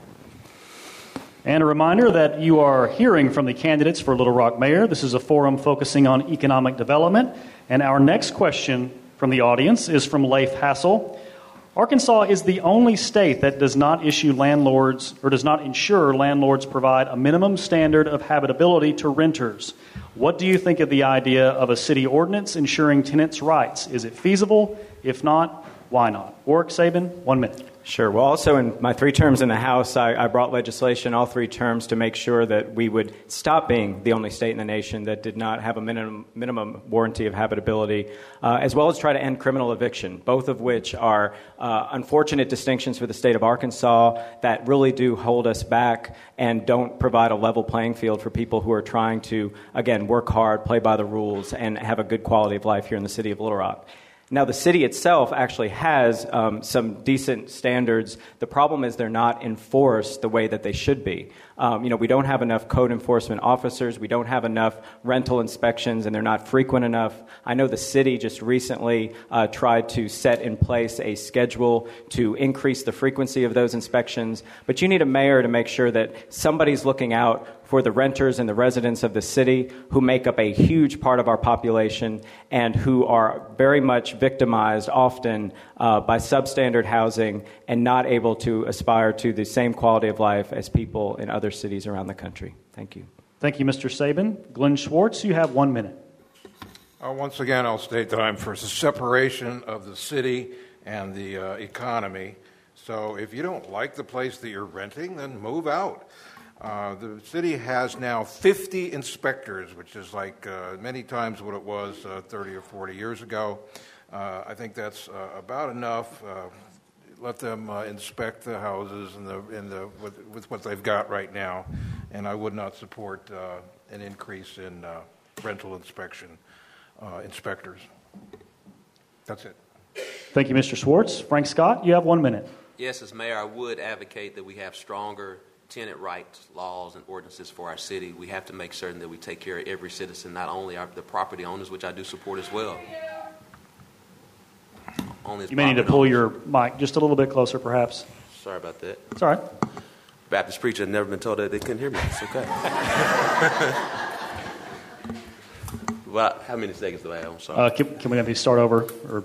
And a reminder that you are hearing from the candidates for Little Rock Mayor. This is a forum focusing on economic development. And our next question from the audience is from Leif Hassel. Arkansas is the only state that does not issue landlords or does not ensure landlords provide a minimum standard of habitability to renters. What do you think of the idea of a city ordinance ensuring tenants' rights? Is it feasible? If not, why not? Warwick Sabin, one minute. Sure. Well, also in my three terms in the House, I, I brought legislation all three terms to make sure that we would stop being the only state in the nation that did not have a minimum, minimum warranty of habitability, uh, as well as try to end criminal eviction, both of which are uh, unfortunate distinctions for the state of Arkansas that really do hold us back and don't provide a level playing field for people who are trying to, again, work hard, play by the rules, and have a good quality of life here in the city of Little Rock. Now, the city itself actually has um, some decent standards. The problem is they're not enforced the way that they should be. Um, you know, we don't have enough code enforcement officers. We don't have enough rental inspections, and they're not frequent enough. I know the city just recently uh, tried to set in place a schedule to increase the frequency of those inspections. But you need a mayor to make sure that somebody's looking out for the renters and the residents of the city who make up a huge part of our population and who are very much victimized often uh, by substandard housing and not able to aspire to the same quality of life as people in other cities around the country. Thank you. Thank you, Mister Sabin. Glenn Schwartz, you have one minute. Uh, once again, I'll state that I'm for the separation of the city and the uh, economy. So if you don't like the place that you're renting, then move out. Uh, the city has now fifty inspectors, which is like uh, many times what it was uh, thirty or forty years ago. Uh, I think that's uh, about enough. Uh, let them uh, inspect the houses and the, in the, with, with what they've got right now. And I would not support uh, an increase in uh, rental inspection uh, inspectors. That's it. Thank you, Mister Schwartz. Frank Scott, you have one minute. Yes, as mayor, I would advocate that we have stronger tenant rights laws and ordinances for our city. We have to make certain that we take care of every citizen, not only our, the property owners, which I do support as well. Only you may need to pull owners. Your mic just a little bit closer, perhaps. Sorry about that. It's all right. Baptist preacher had never been told that they couldn't hear me. It's okay. Well, how many seconds do I have? I'm sorry. Uh, can, can we maybe start over? Or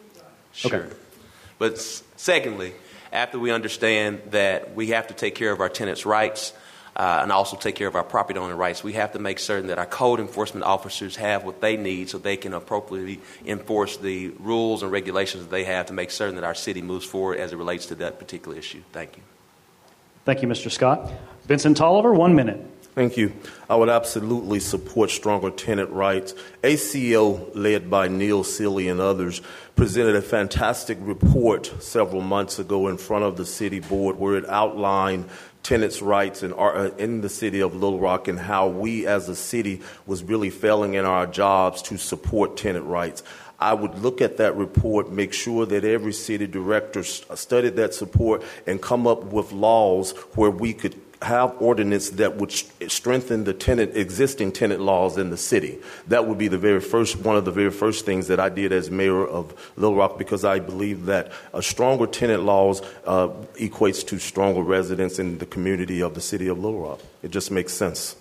Sure. Okay. But s- secondly, after we understand that we have to take care of our tenants' rights uh, and also take care of our property owner rights, we have to make certain that our code enforcement officers have what they need so they can appropriately enforce the rules and regulations that they have to make certain that our city moves forward as it relates to that particular issue. Thank you. Thank you, Mister Scott. Vincent Tolliver, one minute. Thank you. I would absolutely support stronger tenant rights. A C O, led by Neil Seeley and others, presented a fantastic report several months ago in front of the city board where it outlined tenants' rights in, our, in the city of Little Rock and how we as a city was really failing in our jobs to support tenant rights. I would look at that report, make sure that every city director studied that support and come up with laws where we could have ordinance that would strengthen the tenant, existing tenant laws in the city. That would be the very first, one of the very first things that I did as mayor of Little Rock, because I believe that a stronger tenant laws uh, equates to stronger residents in the community of the city of Little Rock. It just makes sense.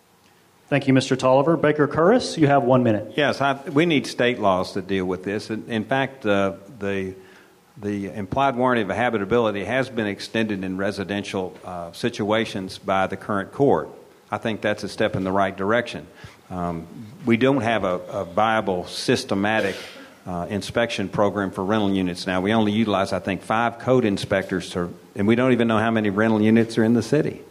Thank you, Mister Tolliver. Baker Curris, you have one minute. Yes, I, we need state laws to deal with this. In, in fact, uh, the the implied warranty of habitability has been extended in residential uh, situations by the current court. I think that's a step in the right direction. Um, we don't have a, a viable, systematic uh, inspection program for rental units now. We only utilize, I think, five code inspectors, to, and we don't even know how many rental units are in the city.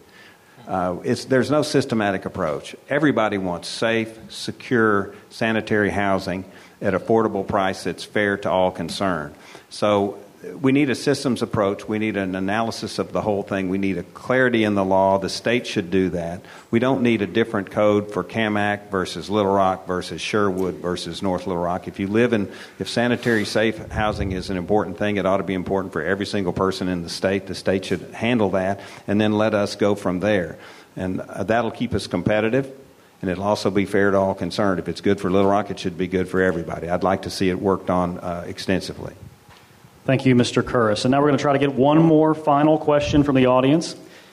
Uh, it's, there's no systematic approach. Everybody wants safe, secure, sanitary housing at affordable price that's fair to all concerned. So we need a systems approach. We need an analysis of the whole thing. We need a clarity in the law. The state should do that. We don't need a different code for Camac versus Little Rock versus Sherwood versus North Little Rock. If you live in, if sanitary safe housing is an important thing, it ought to be important for every single person in the state. The state should handle that and then let us go from there. And uh, that'll keep us competitive. And it'll also be fair to all concerned. If it's good for Little Rock, it should be good for everybody. I'd like to see it worked on uh, extensively. Thank you, Mister Curris. And now we're going to try to get one more final question from the audience.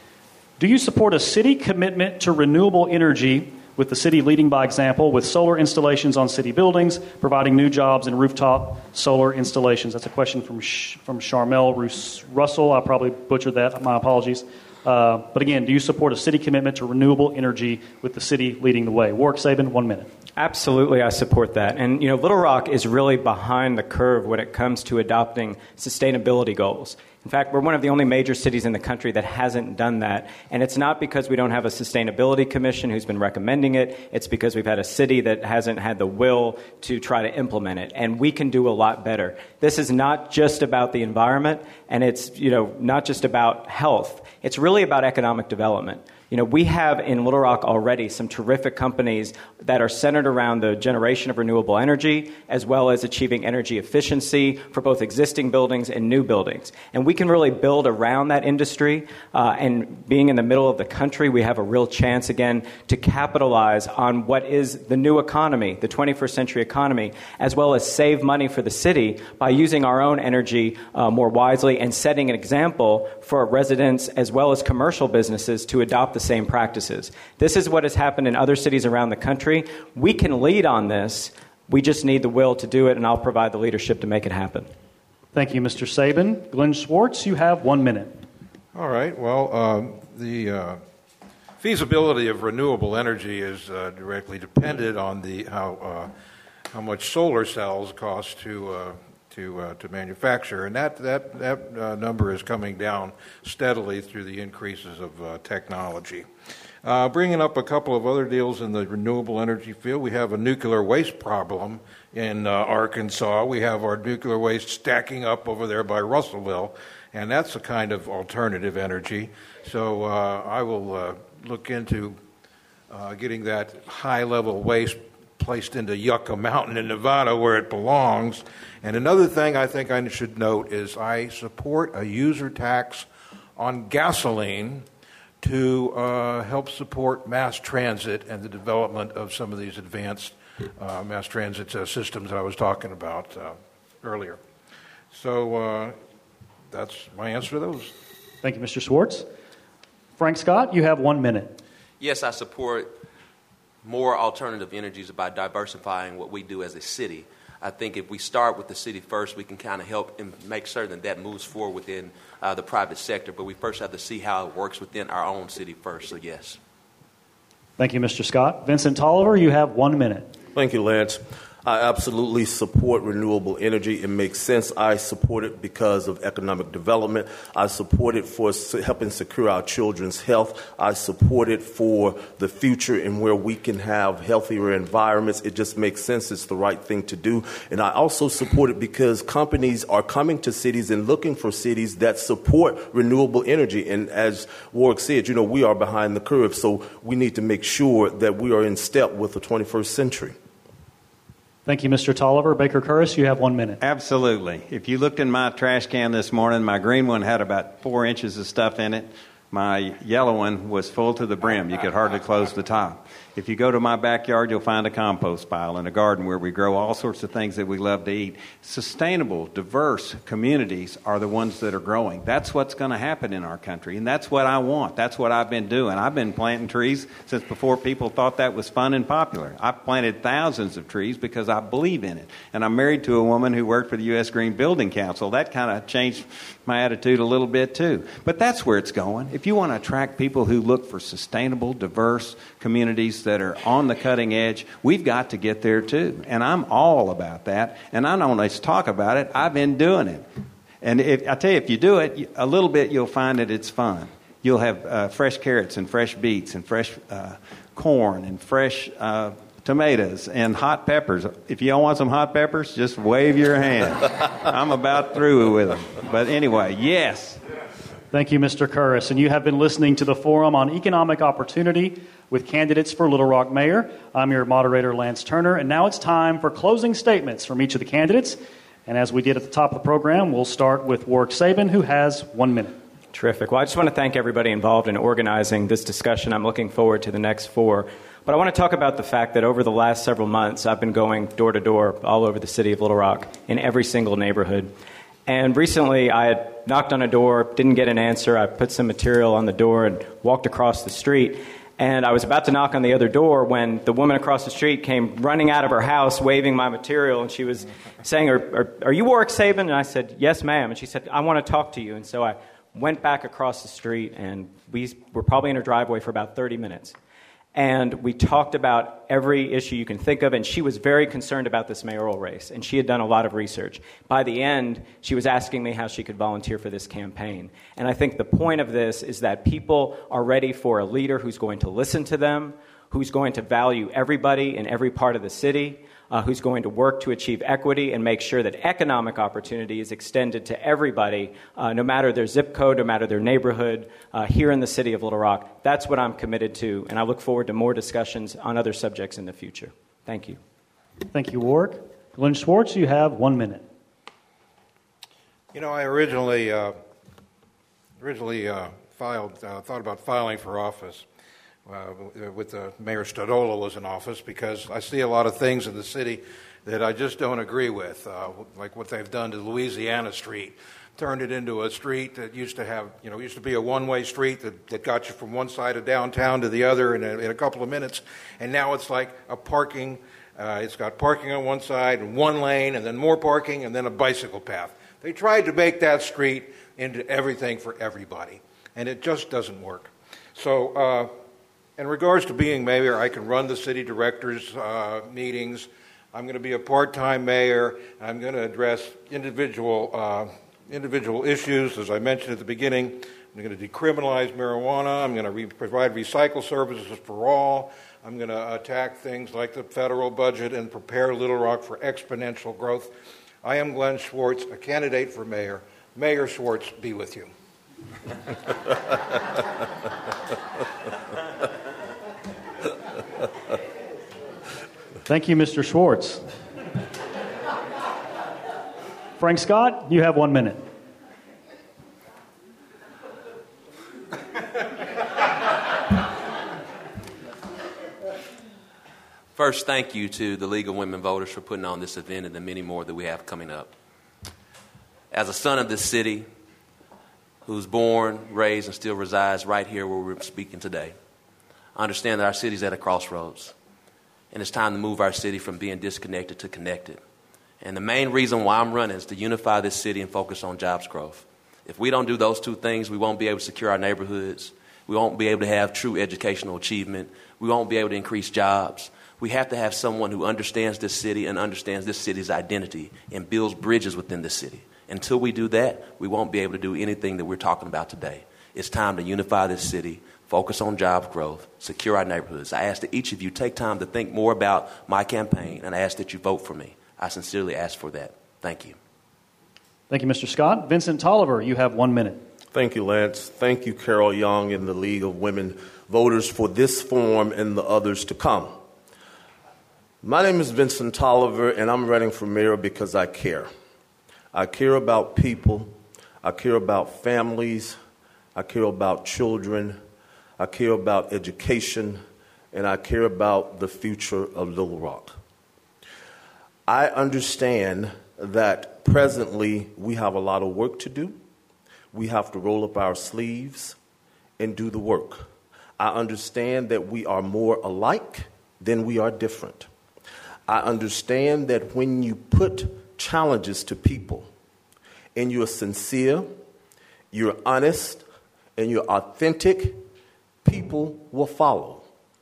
Do you support a city commitment to renewable energy, with the city leading by example with solar installations on city buildings, providing new jobs in rooftop solar installations? That's a question from Sh- from Charmel Rus- Russell. I probably butchered that. My apologies. Uh, but again, do you support a city commitment to renewable energy with the city leading the way? Warwick Sabin, one minute. Absolutely, I support that. And, you know, Little Rock is really behind the curve when it comes to adopting sustainability goals. In fact, we're one of the only major cities in the country that hasn't done that. And it's not because we don't have a sustainability commission who's been recommending it. It's because we've had a city that hasn't had the will to try to implement it. And we can do a lot better. This is not just about the environment, and it's, you know, not just about health. It's really about economic development. You know, we have in Little Rock already some terrific companies that are centered around the generation of renewable energy, as well as achieving energy efficiency for both existing buildings and new buildings. And we can really build around that industry. Uh, and being in the middle of the country, we have a real chance, again, to capitalize on what is the new economy, the twenty-first century economy, as well as save money for the city by using our own energy uh, more wisely and setting an example for residents as well as commercial businesses to adopt the same practices. This is what has happened in other cities around the country. We can lead on this. We just need the will to do it, and I'll provide the leadership to make it happen. Thank you, Mister Sabin. Glenn Schwartz, you have one minute. All right. Well, um, the uh, feasibility of renewable energy is uh, directly dependent on the how uh, how much solar cells cost to uh, to uh, to manufacture, and that that that uh, number is coming down steadily through the increases of uh, technology. Uh, bringing up a couple of other deals in the renewable energy field, we have a nuclear waste problem in uh, Arkansas. We have our nuclear waste stacking up over there by Russellville, and that's a kind of alternative energy. So uh, I will uh, look into uh, getting that high-level waste placed into Yucca Mountain in Nevada where it belongs. And another thing I think I should note is I support a user tax on gasoline to uh, help support mass transit and the development of some of these advanced uh, mass transit uh, systems I was talking about uh, earlier. So uh, that's my answer to those. Thank you, Mister Schwartz. Frank Scott, you have one minute. Yes, I support more alternative energies by diversifying what we do as a city. I think if we start with the city first, we can kind of help and make certain that that moves forward within uh, the private sector. But we first have to see how it works within our own city first. So, yes. Thank you, Mister Scott. Vincent Tolliver, you have one minute. Thank you, Lance. I absolutely support renewable energy. It makes sense. I support it because of economic development. I support it for helping secure our children's health. I support it for the future and where we can have healthier environments. It just makes sense. It's the right thing to do. And I also support it because companies are coming to cities and looking for cities that support renewable energy. And as Warwick said, you know, we are behind the curve, so we need to make sure that we are in step with the twenty-first century. Thank you, Mister Tolliver. Baker Curris, you have one minute. Absolutely. If you looked in my trash can this morning, my green one had about four inches of stuff in it. My yellow one was full to the brim. You could hardly close the top. If you go to my backyard, you'll find a compost pile and a garden where we grow all sorts of things that we love to eat. Sustainable, diverse communities are the ones that are growing. That's what's going to happen in our country, and that's what I want. That's what I've been doing. I've been planting trees since before people thought that was fun and popular. I've planted thousands of trees because I believe in it. And I'm married to a woman who worked for the U S Green Building Council. That kind of changed my attitude a little bit, too. But that's where it's going. If you want to attract people who look for sustainable, diverse communities that are on the cutting edge, we've got to get there too. And I'm all about that. And I don't only talk about it, I've been doing it. And if, I tell you, if you do it a little bit, you'll find that it's fun. You'll have uh, fresh carrots and fresh beets and fresh uh, corn and fresh uh, tomatoes and hot peppers. If you don't want some hot peppers, just wave your hand. I'm about through with them. But anyway, yes. Thank you, Mister Curris. And you have been listening to the Forum on Economic Opportunity with candidates for Little Rock Mayor. I'm your moderator, Lance Turner. And now it's time for closing statements from each of the candidates. And as we did at the top of the program, we'll start with Warwick Sabin, who has one minute. Terrific. Well, I just want to thank everybody involved in organizing this discussion. I'm looking forward to the next four. But I want to talk about the fact that over the last several months, I've been going door to door all over the city of Little Rock in every single neighborhood. And recently, I had knocked on a door, didn't get an answer. I put some material on the door and walked across the street. And I was about to knock on the other door when the woman across the street came running out of her house, waving my material. And she was saying, are, are, are you Warwick Sabin? And I said, yes, ma'am. And she said, I want to talk to you. And so I went back across the street, and we were probably in her driveway for about thirty minutes. And we talked about every issue you can think of, and she was very concerned about this mayoral race, and she had done a lot of research. By the end, she was asking me how she could volunteer for this campaign. And I think the point of this is that people are ready for a leader who's going to listen to them, who's going to value everybody in every part of the city, uh, who's going to work to achieve equity and make sure that economic opportunity is extended to everybody, uh, no matter their zip code, no matter their neighborhood, uh, here in the city of Little Rock. That's what I'm committed to, and I look forward to more discussions on other subjects in the future. Thank you. Thank you, Warwick. Glenn Schwartz, you have one minute. You know, I originally uh, originally uh, filed, uh, thought about filing for office Uh, with uh, Mayor Stodola was in office, because I see a lot of things in the city that I just don't agree with, uh, like what they've done to Louisiana Street, turned it into a street that used to have, you know, used to be a one-way street that, that got you from one side of downtown to the other in a, in a couple of minutes, and now it's like a parking, uh, it's got parking on one side and one lane and then more parking and then a bicycle path. They tried to make that street into everything for everybody, and it just doesn't work. So, uh, in regards to being mayor, I can run the city directors' uh, meetings. I'm going to be a part-time mayor. I'm going to address individual uh, individual issues, as I mentioned at the beginning. I'm going to decriminalize marijuana. I'm going to re- provide recycle services for all. I'm going to attack things like the federal budget and prepare Little Rock for exponential growth. I am Glenn Schwartz, a candidate for mayor. Mayor Schwartz be with you. Thank you, Mister Schwartz. Frank Scott, you have one minute. First, thank you to the League of Women Voters for putting on this event and the many more that we have coming up. As a son of this city, who's born, raised, and still resides right here where we're speaking today, I understand that our city is at a crossroads. and it's time to move our city from being disconnected to connected. And the main reason why I'm running is to unify this city and focus on jobs growth. If we don't do those two things, we won't be able to secure our neighborhoods. We won't be able to have true educational achievement. We won't be able to increase jobs. We have to have someone who understands this city and understands this city's identity and builds bridges within the city. Until we do that, we won't be able to do anything that we're talking about today. It's time to unify this city, focus on job growth, secure our neighborhoods. I ask that each of you take time to think more about my campaign, and I ask that you vote for me. I sincerely ask for that. Thank you. Thank you, Mister Scott. Vincent Tolliver, you have one minute. Thank you, Lance. Thank you, Carol Young and the League of Women Voters for this forum and the others to come. My name is Vincent Tolliver, and I'm running for mayor because I care. I care about people. I care about families. I care about children. I care about education. And I care about the future of Little Rock. I understand that presently we have a lot of work to do. We have to roll up our sleeves and do the work. I understand that we are more alike than we are different. I understand that when you put challenges to people and you're sincere, you're honest, and you're authentic, people will follow.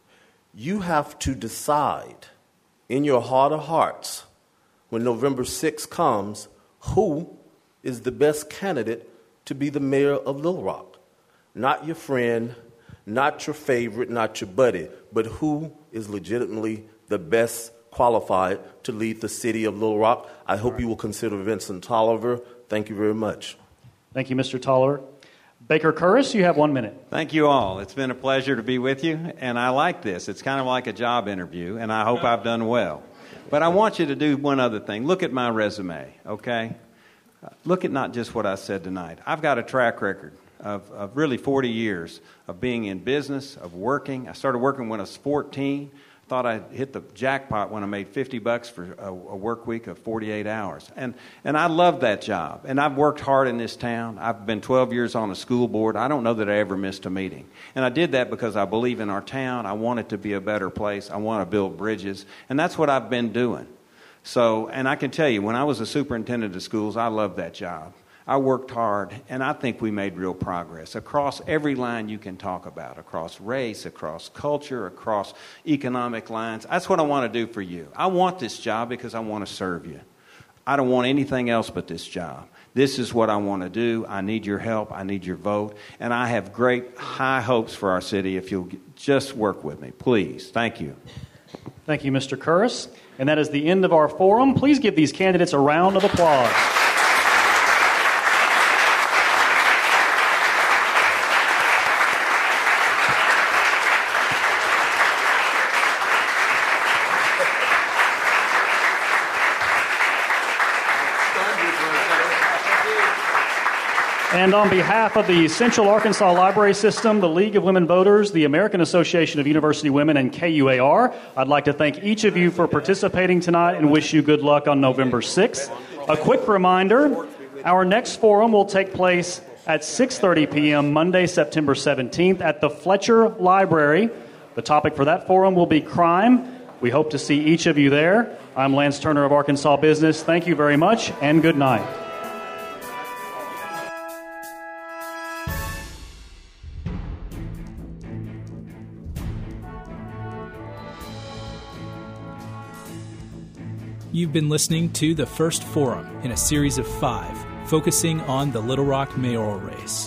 You have to decide in your heart of hearts when November sixth comes who is the best candidate to be the mayor of Little Rock. Not your friend, not your favorite, not your buddy, but who is legitimately the best qualified to lead the city of Little Rock. I hope you will consider Vincent Tolliver. Thank you very much. Thank you, Mister Tolliver. Baker Curris, you have one minute. Thank you all. It's been a pleasure to be with you, and I like this. It's kind of like a job interview, and I hope I've done well. But I want you to do one other thing. Look at my resume, okay? Look at not just what I said tonight. I've got a track record of, of really forty years of being in business, of working. I started working when I was fourteen. Thought I hit the jackpot when I made fifty bucks for a, a work week of forty-eight hours. And and I love that job. And I've worked hard in this town. I've been twelve years on a school board. I don't know that I ever missed a meeting. And I did that because I believe in our town. I want it to be a better place. I want to build bridges. And that's what I've been doing. So, and I can tell you, when I was a superintendent of schools, I loved that job. I worked hard, and I think we made real progress across every line you can talk about, across race, across culture, across economic lines. That's what I want to do for you. I want this job because I want to serve you. I don't want anything else but this job. This is what I want to do. I need your help. I need your vote. And I have great high hopes for our city if you'll just work with me. Please. Thank you. Thank you, Mister Curris. And that is the end of our forum. Please give these candidates a round of applause. And on behalf of the Central Arkansas Library System, the League of Women Voters, the American Association of University Women, and K U A R, I'd like to thank each of you for participating tonight and wish you good luck on November sixth. A quick reminder, our next forum will take place at six thirty p.m. Monday, September seventeenth at the Fletcher Library. The topic for that forum will be crime. We hope to see each of you there. I'm Lance Turner of Arkansas Business. Thank you very much, and good night. You've been listening to the first forum in a series of five, focusing on the Little Rock mayoral race.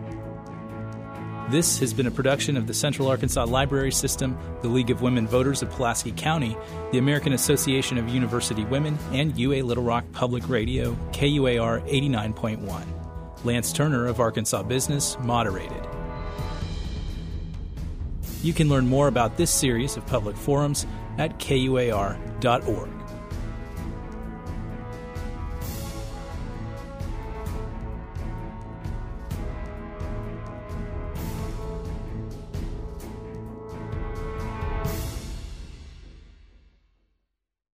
This has been a production of the Central Arkansas Library System, the League of Women Voters of Pulaski County, the American Association of University Women, and U A Little Rock Public Radio, K U A R eighty-nine point one. Lance Turner of Arkansas Business moderated. You can learn more about this series of public forums at K U A R dot org.